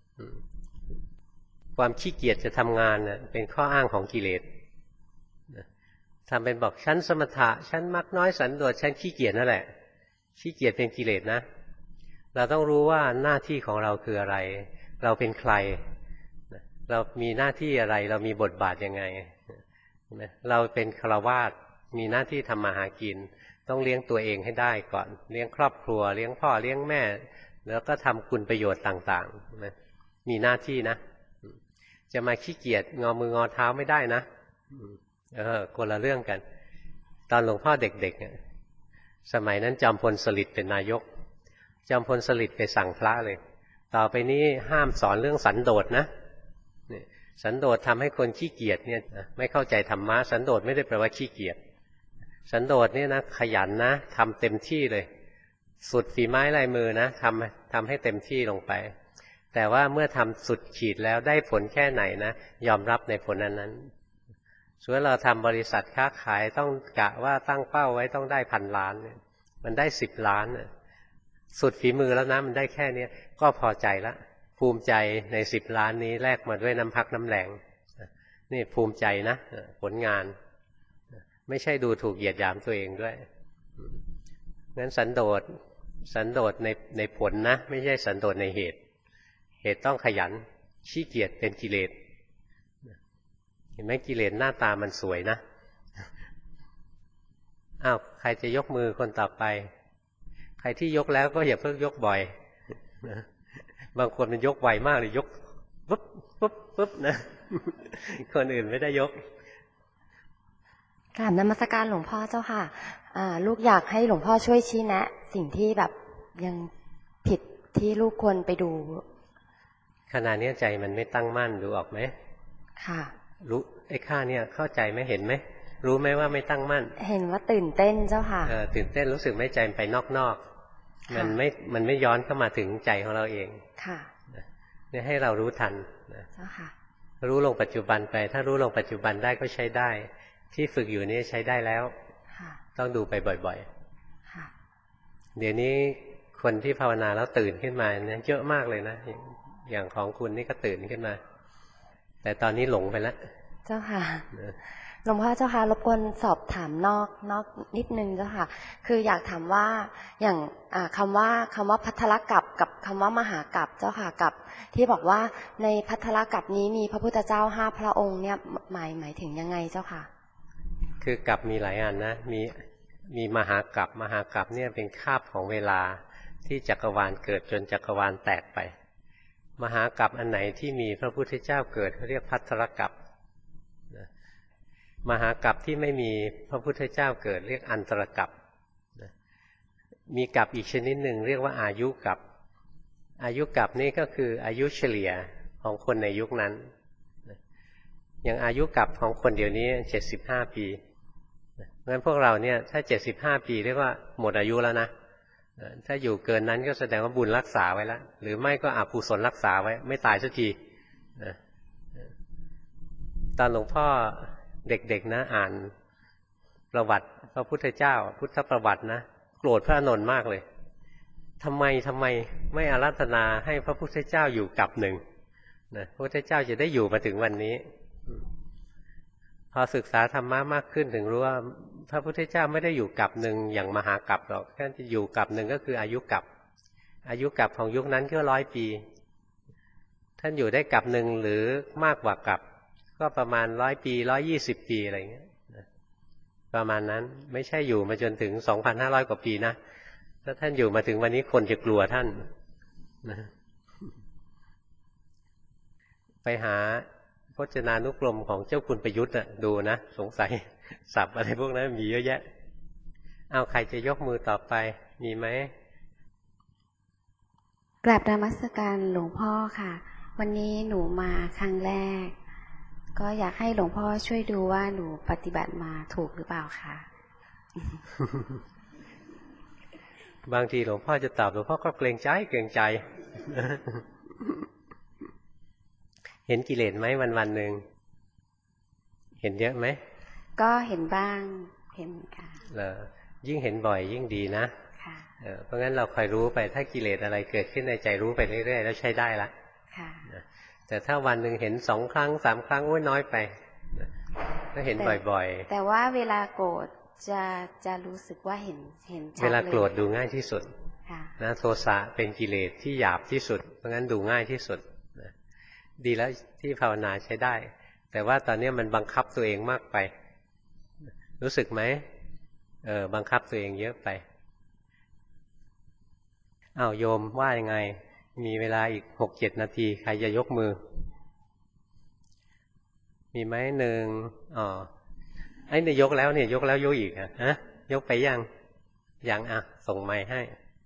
ความขี้เกียจจะทำงานนะเป็นข้ออ้างของกิเลสทำเป็นบอกฉันสมถะฉันมักน้อยสันโดษฉันขี้เกียจนั่นแหละขี้เกียจเป็นกิเลสนะเราต้องรู้ว่าหน้าที่ของเราคืออะไรเราเป็นใครเรามีหน้าที่อะไรเรามีบทบาทยังไงเราเป็นฆราวาสมีหน้าที่ทำมาหากินต้องเลี้ยงตัวเองให้ได้ก่อนเลี้ยงครอบครัวเลี้ยงพ่อเลี้ยงแม่แล้วก็ทำคุณประโยชน์ต่างๆมีหน้าที่นะจะมาขี้เกียจงอมืองอเท้าไม่ได้นะคนละเรื่องกันตอนหลวงพ่อเด็กๆสมัยนั้นจอมพลสฤษดิ์เป็นนายกจอมพลสฤษดิ์ไปสั่งพระเลยต่อไปนี้ห้ามสอนเรื่องสันโดษนะสันโดษทำให้คนขี้เกียจเนี่ยไม่เข้าใจธรรมะสันโดษไม่ได้แปลว่าขี้เกียจสันโดษเนี่ยนะขยันนะทำเต็มที่เลยสุดฝีไม้ลายมือนะทำให้เต็มที่ลงไปแต่ว่าเมื่อทำสุดขีดแล้วได้ผลแค่ไหนนะยอมรับในผลนั้นส่วนเราทำบริษัทค้าขายต้องกะว่าตั้งเป้าไว้ต้องได้1,000 ล้านเนี่ยมันได้10 ล้านสุดฝีมือแล้วนะมันได้แค่นี้ก็พอใจละภูมิใจใน10 ล้านนี้แลกมาด้วยน้ำพักน้ำแรงนี่ภูมิใจนะผลงานไม่ใช่ดูถูกเหยียดหยามตัวเองด้วยงั้นสันโดษในผลนะไม่ใช่สันโดษในเหตุต้องขยันขี้เกียจเป็นกิเลสเห็นไหมกิเลสหน้าตามันสวยนะอ้าวใครจะยกมือคนต่อไปใครที่ยกแล้วก็อย่าเพิ่งยกบ่อยบางคนมันยกไวมากเลยยกปุ๊บปุ๊บปุ๊บนะคนอื่นไม่ได้ยกกราบนมัสการหลวงพ่อเจ้าค่ะลูกอยากให้หลวงพ่อช่วยชี้แนะสิ่งที่แบบยังผิดที่ลูกควรไปดูขณะนี้ใจมันไม่ตั้งมั่นดูออกไหมค่ะรู้ไอ้ข้าเนี่ยเข้าใจไหมเห็นไหมรู้ไหมว่าไม่ตั้งมั่นเห็นว่าตื่นเต้นเจ้าค่ะตื่นเต้นรู้สึกไม่ใจไปนอกมันไม่ย้อนเข้ามาถึงใจของเราเองค่ะเนี่ยให้เรารู้ทันเจ้าค่ะรู้ลงปัจจุบันไปถ้ารู้ลงปัจจุบันได้ก็ใช้ได้ที่ฝึกอยู่นี้ใช้ได้แล้วต้องดูไปบ่อยๆเดี๋ยวนี้คนที่ภาวนาแล้วตื่นขึ้นมาเนี่ยเยอะมากเลยนะอย่างของคุณนี่ก็ตื่นขึ้นมาแต่ตอนนี้หลงไปแล้วเจ้าค่ะหลวงพ่อเจ้าค่ะรบกวนสอบถามนอกนิดนึงเจ้าค่ะคืออยากถามว่าอย่างคำว่าภัทรกัปกับคำว่ามหากัปเจ้าค่ะกับที่บอกว่าในภัทรกัปนี้มีพระพุทธเจ้า5 พระองค์เนี่ยหมายถึงยังไงเจ้าค่ะคือกัปมีหลายอันนะมีมหากัปเนี่ยเป็นคาบของเวลาที่จักรวาลเกิดจนจักรวาลแตกไปมหากัปอันไหนที่มีพระพุทธเจ้าเกิดเขาเรียกภัทรกัปมหากัปที่ไม่มีพระพุทธเจ้าเกิดเรียกอันตรกัปมีกัปอีกชนิดหนึ่งเรียกว่าอายุกัปอายุกัปนี่ก็คืออายุเฉลี่ยของคนในยุคนั้นอย่างอายุกัปของคนเดี๋ยวนี้75 ปีงั้นพวกเราเนี่ยถ้า75 ปีเรียกว่าหมดอายุแล้วนะถ้าอยู่เกินนั้นก็แสดงว่าบุญรักษาไว้แล้วหรือไม่ก็อกุศลรักษาไว้ไม่ตายสักทีตอนหลวงพ่อเด็กๆนะอ่านประวัติพระพุทธเจ้าพุทธประวัตินะโกรธพระอานนท์มากเลยทำไมไม่อาราธนาให้พระพุทธเจ้าอยู่กับหนึ่งนะพระพุทธเจ้าจะได้อยู่มาถึงวันนี้พอศึกษาธรรมะมากขึ้นถึงรู้ว่าพระพุทธเจ้าไม่ได้อยู่กับหนึ่งอย่างมหากัปหรอกท่านจะอยู่กับหนึ่งก็คืออายุกัปของยุคนั้นก็100 ปีท่านอยู่ได้กับหนึ่งหรือมากกว่ากับก็ประมาณ100 ปี120 ปีอะไรเงี้ยประมาณนั้นไม่ใช่อยู่มาจนถึง 2,500 กว่าปีนะถ้าท่านอยู่มาถึงวันนี้คนจะกลัวท่านนะไปหาพจนานุกรมของเจ้าคุณประยุทธ์น่ะดูนะสงสัยศัพท์อะไรพวกนั้นมีเยอะแยะเอาใครจะยกมือต่อไปมีไหมกราบนมัสการหลวงพ่อค่ะวันนี้หนูมาครั้งแรกก็อยากให้หลวงพ่อช่วยดูว่าหนูปฏิบัติมาถูกหรือเปล่าค่ะบางทีหลวงพ่อจะตอบหลวงพ่อก็เกรงใจเห็นกิเลสไหมวันหนึ่งเห็นเยอะไหมก็เห็นบ้างเห็นค่ะยิ่งเห็นบ่อยยิ่งดีนะเพราะงั้นเราคอยรู้ไปถ้ากิเลสอะไรเกิดขึ้นในใจรู้ไปเรื่อยๆแล้วใช้ได้ละแต่ถ้าวันหนึ่งเห็น2 ครั้ง 3 ครั้งโอ้ยน้อยไปถ้าเห็นบ่อยๆแต่ว่าเวลาโกรธจะรู้สึกว่าเห็นชัดเวลาโกรธดูง่ายที่สุดนะโทสะเป็นกิเลสที่หยาบที่สุดเพราะงั้นดูง่ายที่สุดดีแล้วที่ภาวนาใช้ได้แต่ว่าตอนนี้มันบังคับตัวเองมากไปรู้สึกไหมบังคับตัวเองเยอะไปอ้าวโยมว่ายังไงมีเวลาอีก 6-7 นาทีใครจะยกมือมีไหมไอ้เนี่ยยกแล้วเนี่ยยกแล้วยกอีกฮะยกไปยังส่งไมค์ให้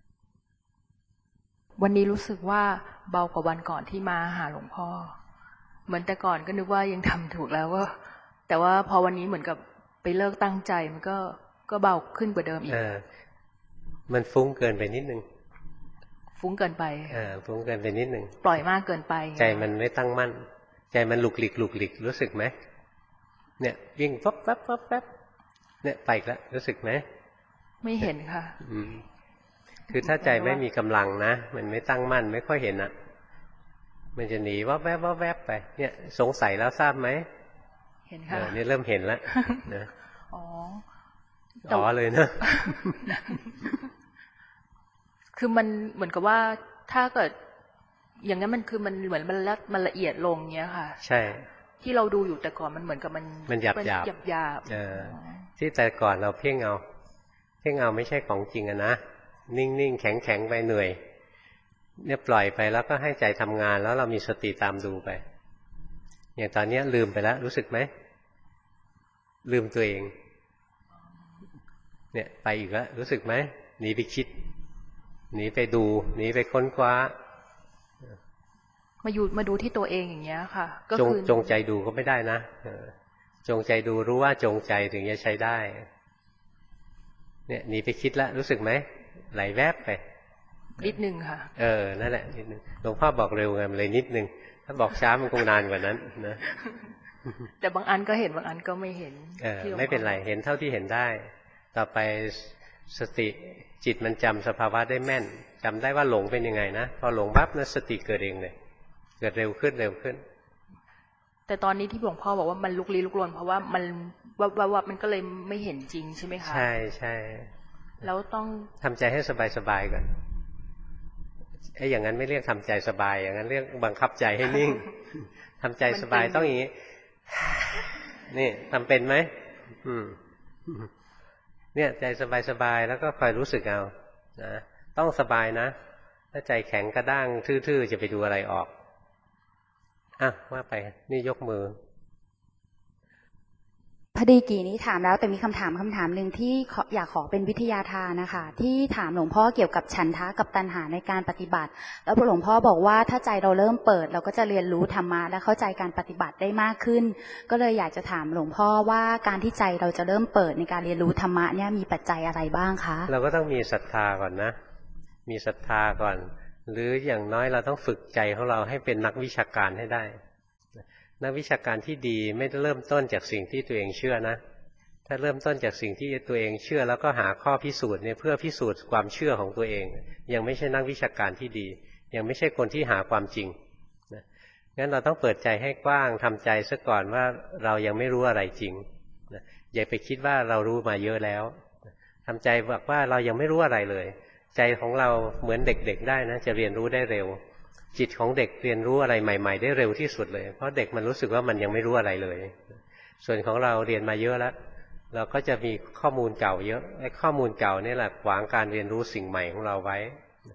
วันนี้รู้สึกว่าเบากว่าวันก่อนที่มาหาหลวงพ่อเหมือนแต่ก่อนก็นึกว่ายังทำถูกแล้วก็แต่ว่าพอวันนี้เหมือนกับไปเลิกตั้งใจมันก็เบาขึ้นกว่าเดิมอีกมันฟุ้งเกินไปนิดนึงฟุ้งเกินไปฟุ้งเกินไปนิดนึงปล่อยมากเกินไปใจมันไม่ตั้งมั่นใจมันหลุกหลิกรู้สึกไหมเนี่ยวิ่งปั๊บเนี่ยไปแล้วรู้สึกไหมไม่เห็นค่ะคือถ้าใจไม่มีกำลังนะมันไม่ตั้งมั่นไม่ค่อยเห็นมันจะหนีว่าแวบไปเนี่ยสงสัยแล้วทราบไหมเห็นค่ะนี่เริ่มเห็นแล้วนะอ๋อเลยนะคือมันเหมือนกับว่าถ้าเกิดอย่างนั้นมันคือมันเหมือนมันละเอียดลงเงี้ยค่ะใช่ที่เราดูอยู่แต่ก่อนมันเหมือนกับมันหยาบที่แต่ก่อนเราเพ่งเอาไม่ใช่ของจริงนะนิ่งๆแข็งไปเหนื่อยเนี่ยปล่อยไปแล้วก็ให้ใจทำงานแล้วเรามีสติตามดูไปอย่างตอนนี้ลืมไปแล้วรู้สึกไหมลืมตัวเองเนี่ยไปอีกแล้วรู้สึกไหมหนีไปคิดหนีไปดูหนีไปค้นคว้ามาดูที่ตัวเองอย่างเงี้ยค่ะก็คือจงใจดูก็ไม่ได้นะจงใจดูรู้ว่าจงใจถึงจะใช้ได้เนี่ยหนีไปคิดแล้วรู้สึกไหมไหลแวบไปนิดนึงค่ะนั่นแหละนิดนึงหลวงพ่อบอกเร็วไงมันเลยนิดนึงถ้าบอกช้ามันคงนานกว่านั้นนะแต่บางอันก็เห็นบางอันก็ไม่เห็นไม่เป็นไรเห็นเท่าที่เห็นได้ต่อไปสติจิตมันจำสภาวะได้แม่นจำได้ว่าหลงเป็นยังไงนะพอหลงปั๊บนะสติเกิดเองเลยเกิดเร็วขึ้นแต่ตอนนี้ที่หลวงพ่อบอกว่ามันลุกลี้ลุกลนเพราะว่ามันว่ามันก็เลยไม่เห็นจริงใช่ไหมคะใช่แล้วต้องทำใจให้สบายก่อนไอ้อย่างนั้นไม่เรียกทำใจสบายอย่างนั้นเรียกบังคับใจให้นิ่งทำใจสบายต้องอย่างนี้นี่ทำเป็นไหมเนี่ยใจสบายแล้วก็คอยรู้สึกเอานะต้องสบายนะถ้าใจแข็งกระด้างทื่อๆจะไปดูอะไรออกว่าไปนี่ยกมือพอดีกี่นี้ถามแล้วแต่มีคำถามหนึ่งที่อยากขอเป็นวิทยาทานนะคะที่ถามหลวงพ่อเกี่ยวกับฉันทะกับตัณหาในการปฏิบัติแล้วหลวงพ่อบอกว่าถ้าใจเราเริ่มเปิดเราก็จะเรียนรู้ธรรมะและเข้าใจการปฏิบัติได้มากขึ้นก็เลยอยากจะถามหลวงพ่อว่าการที่ใจเราจะเริ่มเปิดในการเรียนรู้ธรรมะเนี่ยมีปัจจัยอะไรบ้างคะเราก็ต้องมีศรัทธาก่อนนะมีศรัทธาก่อนหรืออย่างน้อยเราต้องฝึกใจของเราให้เป็นนักวิชาการให้ได้นักวิชาการที่ดีไม่ได้เริ่มต้นจากสิ่งที่ตัวเองเชื่อนะถ้าเริ่มต้นจากสิ่งที่ตัวเองเชื่อแล้วก็หาข้อพิสูจน์เนี่ยเพื่อพิสูจน์ความเชื่อของตัวเองยังไม่ใช่นักวิชาการที่ดียังไม่ใช่คนที่หาความจริงงั้นเราต้องเปิดใจให้กว้างทำใจซะก่อนว่าเรายังไม่รู้อะไรจริงอย่าไปคิดว่าเรารู้มาเยอะแล้วทำใจบอกว่าเรายังไม่รู้อะไรเลยใจของเราเหมือนเด็กๆได้นะจะเรียนรู้ได้เร็วจิตของเด็กเรียนรู้อะไรใหม่ๆได้เร็วที่สุดเลยเพราะเด็กมันรู้สึกว่ามันยังไม่รู้อะไรเลยส่วนของเราเรียนมาเยอะแล้วเราก็จะมีข้อมูลเก่าเยอะไอ้ข้อมูลเก่านี่แหละขวางการเรียนรู้สิ่งใหม่ของเราไว้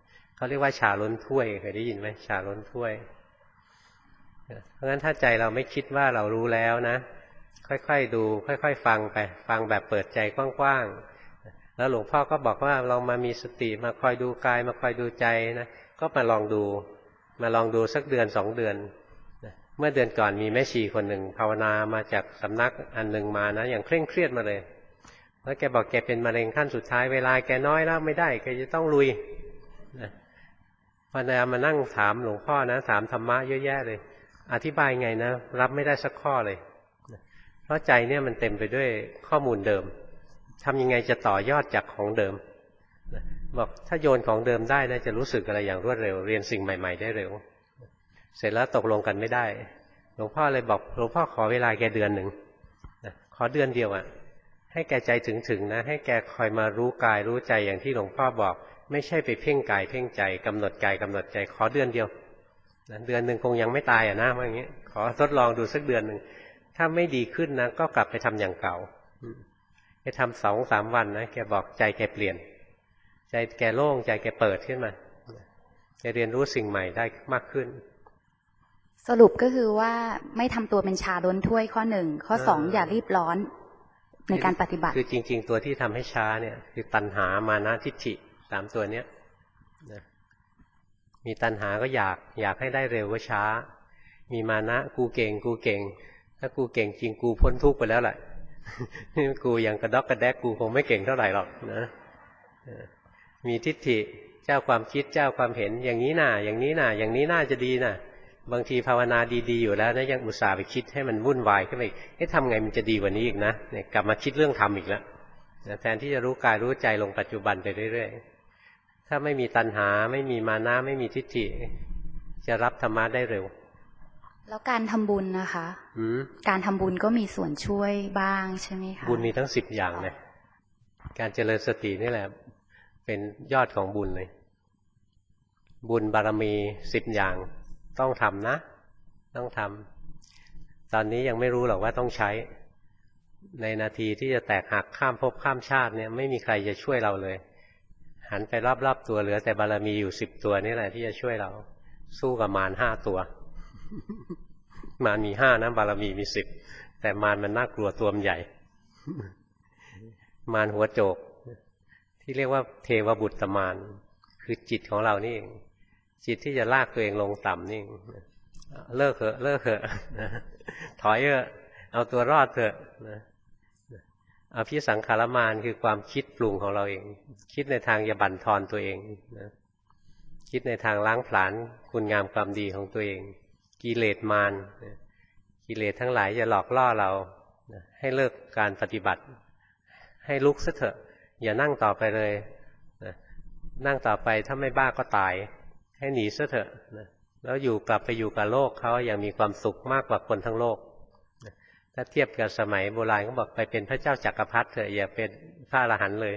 เขาเรียกว่าชาล้นถ้วยเคยได้ยินไหมชาล้นถ้วยเพราะงั้นถ้าใจเราไม่คิดว่าเรารู้แล้วนะค่อยๆดูค่อยๆฟังไปฟังแบบเปิดใจกว้างๆแล้วหลวงพ่อก็บอกว่าลองมามีสติมาคอยดูกายมาคอยดูใจนะก็มาลองดูสักเดือน2 เดือนเมื่อเดือนก่อนมีแม่ชีคนหนึ่งภาวนามาจากสำนักอันหนึ่งมานะอย่างเคร่งเครียดมาเลยแล้วแกบอกแกเป็นมะเร็งขั้นสุดท้ายเวลาแกน้อยแล้วไม่ได้แกจะต้องลุยพอมานั่งถามหลวงพ่อนะถามธรรมะเยอะแยะเลยอธิบายไงนะรับไม่ได้สักข้อเลยเพราะใจเนี่ยมันเต็มไปด้วยข้อมูลเดิมทำยังไงจะต่อยอดจากของเดิมบอกถ้าโยนของเดิมได้นะจะรู้สึกอะไรอย่างรวดเร็วเรียนสิ่งใหม่ๆได้เร็วเสร็จแล้วตกลงกันไม่ได้หลวงพ่อเลยบอกหลวงพ่อขอเวลาแกเดือนหนึ่งขอเดือนเดียวให้แกใจถึงนะให้แกคอยมารู้กายรู้ใจอย่างที่หลวงพ่อบอกไม่ใช่ไปเพ่งกายเพ่งใจกำหนดกายกำหนดใจขอเดือนเดียวเดือนหนึ่งคงยังไม่ตายนะว่าอย่างนี้ขอทดลองดูสักเดือนหนึ่งถ้าไม่ดีขึ้นนะก็กลับไปทำอย่างเก่าแกทำ2-3 วันนะแกบอกใจแกเปลี่ยนใจแกโล่งใจแกเปิดขึ้นมาแกเรียนรู้สิ่งใหม่ได้มากขึ้นสรุปก็คือว่าไม่ทำตัวเป็นชาล้นถ้วยข้อ 1ข้อ 2อย่ารีบร้อนในการปฏิบัติคือจริงๆตัวที่ทำให้ช้าเนี่ยคือตัณหามานะทิฏฐิ3 ตัวเนี้ยมีตัณหาก็อยากให้ได้เร็วก็ช้ามีมานะกูเก่งถ้ากูเก่งจริงกูพ้นทุกข์ไปแล้วแหละกูยังกระดอกกระแดกกูคงไม่เก่งเท่าไหร่หรอกนะมีทิฏฐิเจ้าความคิดเจ้าความเห็นอย่างนี้น่ะอย่างนี้น่ะอย่างนี้น่าจะดีน่ะบางทีภาวนาดีๆอยู่แล้วนะยังอุตส่าห์ไปคิดให้มันวุ่นวายขึ้นไปทำไงมันจะดีกว่านี้อีกนะเนี่ยกลับมาคิดเรื่องธรรมอีกแล้วแทนที่จะรู้กายรู้ใจลงปัจจุบันไปเรื่อยๆถ้าไม่มีตัณหาไม่มีมานะไม่มีทิฏฐิจะรับธรรมะได้เร็วแล้วการทำบุญนะคะการทำบุญก็มีส่วนช่วยบ้างใช่ไหมคะบุญมีทั้ง10 อย่างนะการเจริญสตินี่แหละเป็นยอดของบุญเลยบุญบารมี10 อย่างต้องทำนะต้องทำตอนนี้ยังไม่รู้หรอกว่าต้องใช้ในนาทีที่จะแตกหักข้ามภพข้ามชาติเนี่ยไม่มีใครจะช่วยเราเลยหันไปรอบๆตัวเหลือแต่บารมีอยู่10 ตัวนี่แหละที่จะช่วยเราสู้กับมาร5 ตัวมารมี5นะบารมีมี10แต่มารมันน่ากลัวตัวมันใหญ่มารหัวโจกที่เรียกว่าเทวบุตรมารคือจิตของเรานี่เองจิตที่จะลากตัวเองลงต่ำนี่เลิกเถอะถอยเถอะเอาตัวรอดเถอะอภิสังขารมารคือความคิดปรุงของเราเองคิดในทางจะบั่นทอนตัวเองคิดในทางล้างผลาญคุณงามความดีของตัวเองกิเลสมารกิเลสทั้งหลายจะหลอกล่อเราให้เลิกการปฏิบัติให้ลุกซะเถอะอย่านั่งต่อไปเลยนั่งต่อไปถ้าไม่บ้าก็ตายให้หนีซะเถอะแล้วกลับไปอยู่กับโลกเขาอย่างมีความสุขมากกว่าคนทั้งโลกถ้าเทียบกับสมัยโบราณเขาบอกไปเป็นพระเจ้าจักรพรรดิเถอะอย่าเป็นพระอรหันต์เลย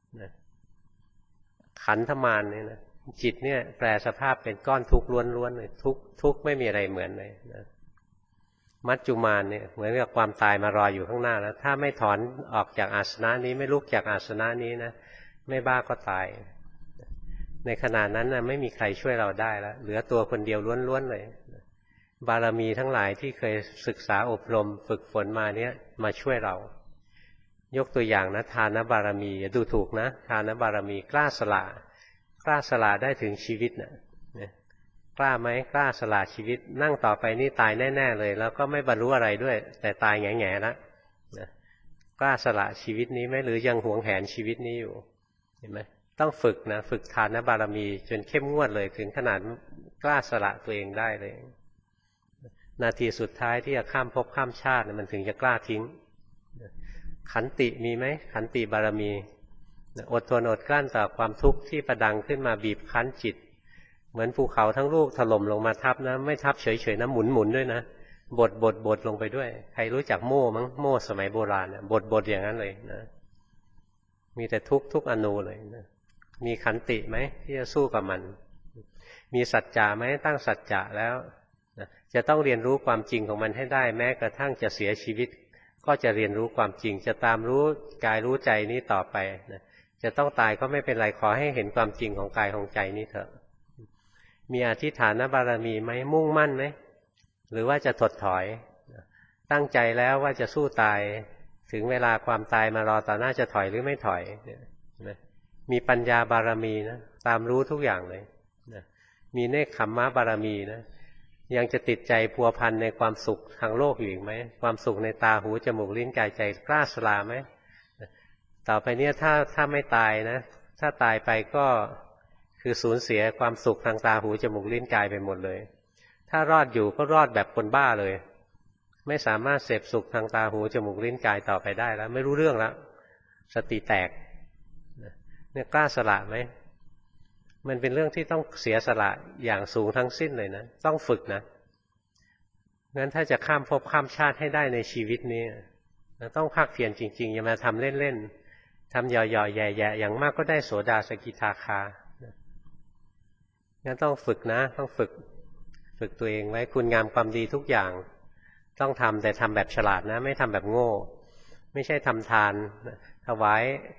ขันธมารเนี่ยนะจิตเนี่ยแปลสภาพเป็นก้อนทุกข์ล้วนๆเลยทุกข์ไม่มีอะไรเหมือนเลยนะมัจจุมารเนี่ยเหมือนกับความตายมารออยู่ข้างหน้าแล้วถ้าไม่ถอนออกจากอาสนะนี้ไม่ลุกจากอาสนะนี้นะไม่บ้าก็ตายในขณะนั้นนะไม่มีใครช่วยเราได้แล้วเหลือตัวคนเดียวล้วนๆเลยบารมีทั้งหลายที่เคยศึกษาอบรมฝึกฝนมาเนี่ยมาช่วยเรายกตัวอย่างนะทานบารมีดูถูกนะทานบารมีกล้าสละได้ถึงชีวิตนะกล้าไหมกล้าสละชีวิตนั่งต่อไปนี่ตายแน่ๆเลยแล้วก็ไม่บรรลุอะไรด้วยแต่ตายแง่ๆแล้วกล้าสละชีวิตนี้ไหมหรือยังหวงแหนชีวิตนี้อยู่เห็นไหมต้องฝึกนะฝึกทานบารมีจนเข้มงวดเลยถึงขนาดกล้าสละตัวเองได้เลยนาทีสุดท้ายที่จะข้ามภพข้ามชาติมันถึงจะกล้าทิ้งขันติมีไหมขันติบารมีอดทนอดกลั้นต่อความทุกข์ที่ประดังขึ้นมาบีบคั้นจิตเหมือนภูเขาทั้งลูกถล่มลงมาทับนะไม่ทับเฉยๆนะหมุนด้วยนะบดลงไปด้วยใครรู้จักโม่มั้งโม่สมัยโบราณเนี่ยบดอย่างนั้นเลยนะมีแต่ทุกอนูเลยนะมีขันติไหมที่จะสู้กับมันมีสัจจะไหมตั้งสัจจะแล้วจะต้องเรียนรู้ความจริงของมันให้ได้แม้กระทั่งจะเสียชีวิตก็จะเรียนรู้ความจริงจะตามรู้กายรู้ใจนี้ต่อไปนะจะต้องตายก็ไม่เป็นไรขอให้เห็นความจริงของกายของใจนี้เถอะมีอธิฐานบารมีไหมมุ่งมั่นไหมหรือว่าจะถดถอยตั้งใจแล้วว่าจะสู้ตายถึงเวลาความตายมารอต่อหน้าจะถอยหรือไม่ถอยมีปัญญาบารมีนะตามรู้ทุกอย่างเลยมีเนกขัมมะบารมีนะยังจะติดใจพัวพันในความสุขทางโลกอยู่อีกไหมความสุขในตาหูจมูกลิ้นกายใจกล้าสละไหมต่อไปเนี่ยถ้าไม่ตายนะถ้าตายไปก็คือสูญเสียความสุขทางตาหูจมูกลิ้นกายไปหมดเลยถ้ารอดอยู่ก็รอดแบบคนบ้าเลยไม่สามารถเสพสุขทางตาหูจมูกลิ้นกายต่อไปได้แล้วไม่รู้เรื่องแล้วสติแตกเนี่ยกล้าสละไหมมันเป็นเรื่องที่ต้องเสียสละอย่างสูงทั้งสิ้นเลยนะต้องฝึกนะงั้นถ้าจะข้ามภพข้ามชาติให้ได้ในชีวิตนี้ต้องภาคเพียรจริงๆอย่ามาทำเล่นๆทำหย่อๆแย่ๆอย่างมากก็ได้โสดาสกิทาคางั้นต้องฝึกนะต้องฝึกตัวเองไว้คุณงามความดีทุกอย่างต้องทำแต่ทำแบบฉลาดนะไม่ทำแบบโง่ไม่ใช่ทำทานถวาย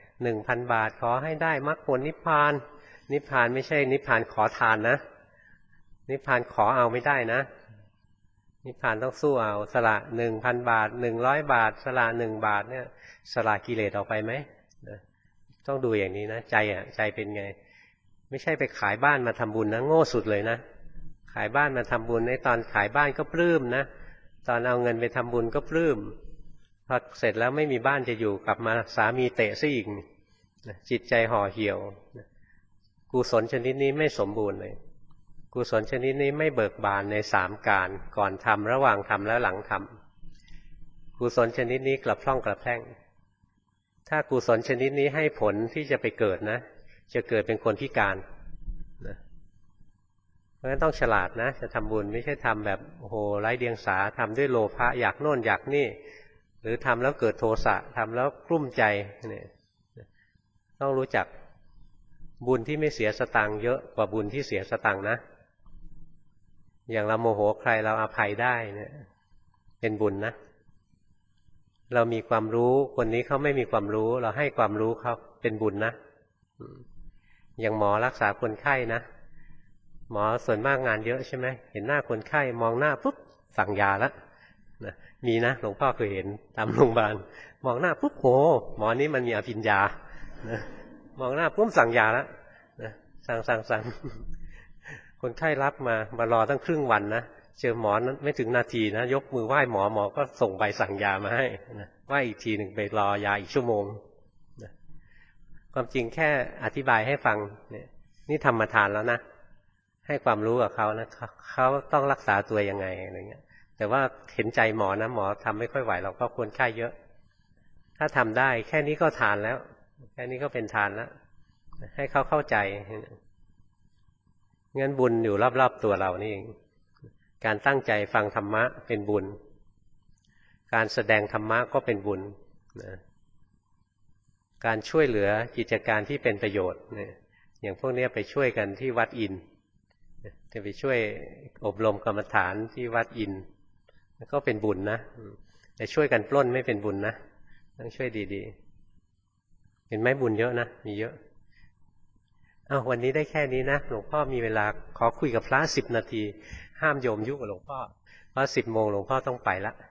1,000 บาทขอให้ได้มรรคผลนิพพานนิพพานไม่ใช่นิพพานขอทานนะนิพพานขอเอาไม่ได้นะนิพพานต้องสู้เอาสละ 1,000 บาท100 บาทสละ1 บาทเนี่ยสละกิเลสออกไปไหมต้องดูอย่างนี้นะใจเป็นไงไม่ใช่ไปขายบ้านมาทำบุญนะโง่สุดเลยนะขายบ้านมาทำบุญในตอนขายบ้านก็ปลื้มนะตอนเอาเงินไปทำบุญก็ปลื้มพอเสร็จแล้วไม่มีบ้านจะอยู่กลับมาสามีเตะซะอีกจิตใจห่อเหี่ยวกุศลชนิดนี้ไม่สมบูรณ์เลยกุศลชนิดนี้ไม่เบิกบานใน3การก่อนทำระหว่างทำและหลังทำกุศลชนิดนี้กลับพร่องกลับแพร่งถ้ากุศลชนิดนี้ให้ผลที่จะไปเกิดนะจะเกิดเป็นคนพิการนะเพราะฉะนั้นต้องฉลาดนะจะทำบุญไม่ใช่ทำแบบโอ้โหไร้เดียงสาทำด้วยโลภะอยากโน่นอยากนี่หรือทำแล้วเกิดโทสะทำแล้วกลุ้มใจเนี่ยต้องรู้จักบุญที่ไม่เสียสตังค์เยอะกว่าบุญที่เสียสตังค์นะอย่างเราโมโหใครเราอภัยได้เนี่ยเป็นบุญนะเรามีความรู้คนนี้เขาไม่มีความรู้เราให้ความรู้เขาเป็นบุญนะอย่างหมอรักษาคนไข้นะหมอส่วนมากงานเยอะใช่ไหมเห็นหน้าคนไข้มองหน้าปุ๊บสั่งยาแล้วนะมีนะหลวงพ่อเคยเห็นตามโรงพยาบาลมองหน้าปุ๊บโหหมอนี้มันมีอภิญญานะมองหน้าปุ๊บสั่งยาแล้วนะสั่งคนไข้รับมารอตั้งครึ่งวันนะเจอหมอนั้นไม่ถึงนาทีนะยกมือไหว้หมอก็ส่งใบสั่งยามาให้นะไหว้อีกทีหนึ่งไปรอยาอีกชั่วโมงนะความจริงแค่อธิบายให้ฟังเนี่ยนี่ธรรมทานแล้วนะให้ความรู้กับเขานะเขาต้องรักษาตัวยังไงอะไรเงี้ยแต่ว่าเห็นใจหมอนะหมอทำไม่ค่อยไหวเราก็คนไข้เยอะถ้าทำได้แค่นี้ก็ทานแล้วแค่นี้ก็เป็นทานแล้วให้เขาเข้าใจงั้นบุญอยู่รอบๆตัวเรานี่เองการตั้งใจฟังธรรมะเป็นบุญการแสดงธรรมะก็เป็นบุญนะการช่วยเหลือกิจการที่เป็นประโยชน์เนี่ยอย่างพวกนี้ไปช่วยกันที่วัดอินจะไปช่วยอบรมกรรมฐานที่วัดอินก็เป็นบุญนะแต่ช่วยกันปล้นไม่เป็นบุญนะต้องช่วยดีๆเห็นไหมบุญเยอะนะมีเยอะวันนี้ได้แค่นี้นะหลวงพ่อมีเวลาขอคุยกับพระ10 นาทีห้ามโยมยุ่งกับหลวงพ่อเพราะ10 โมงหลวงพ่อต้องไปละ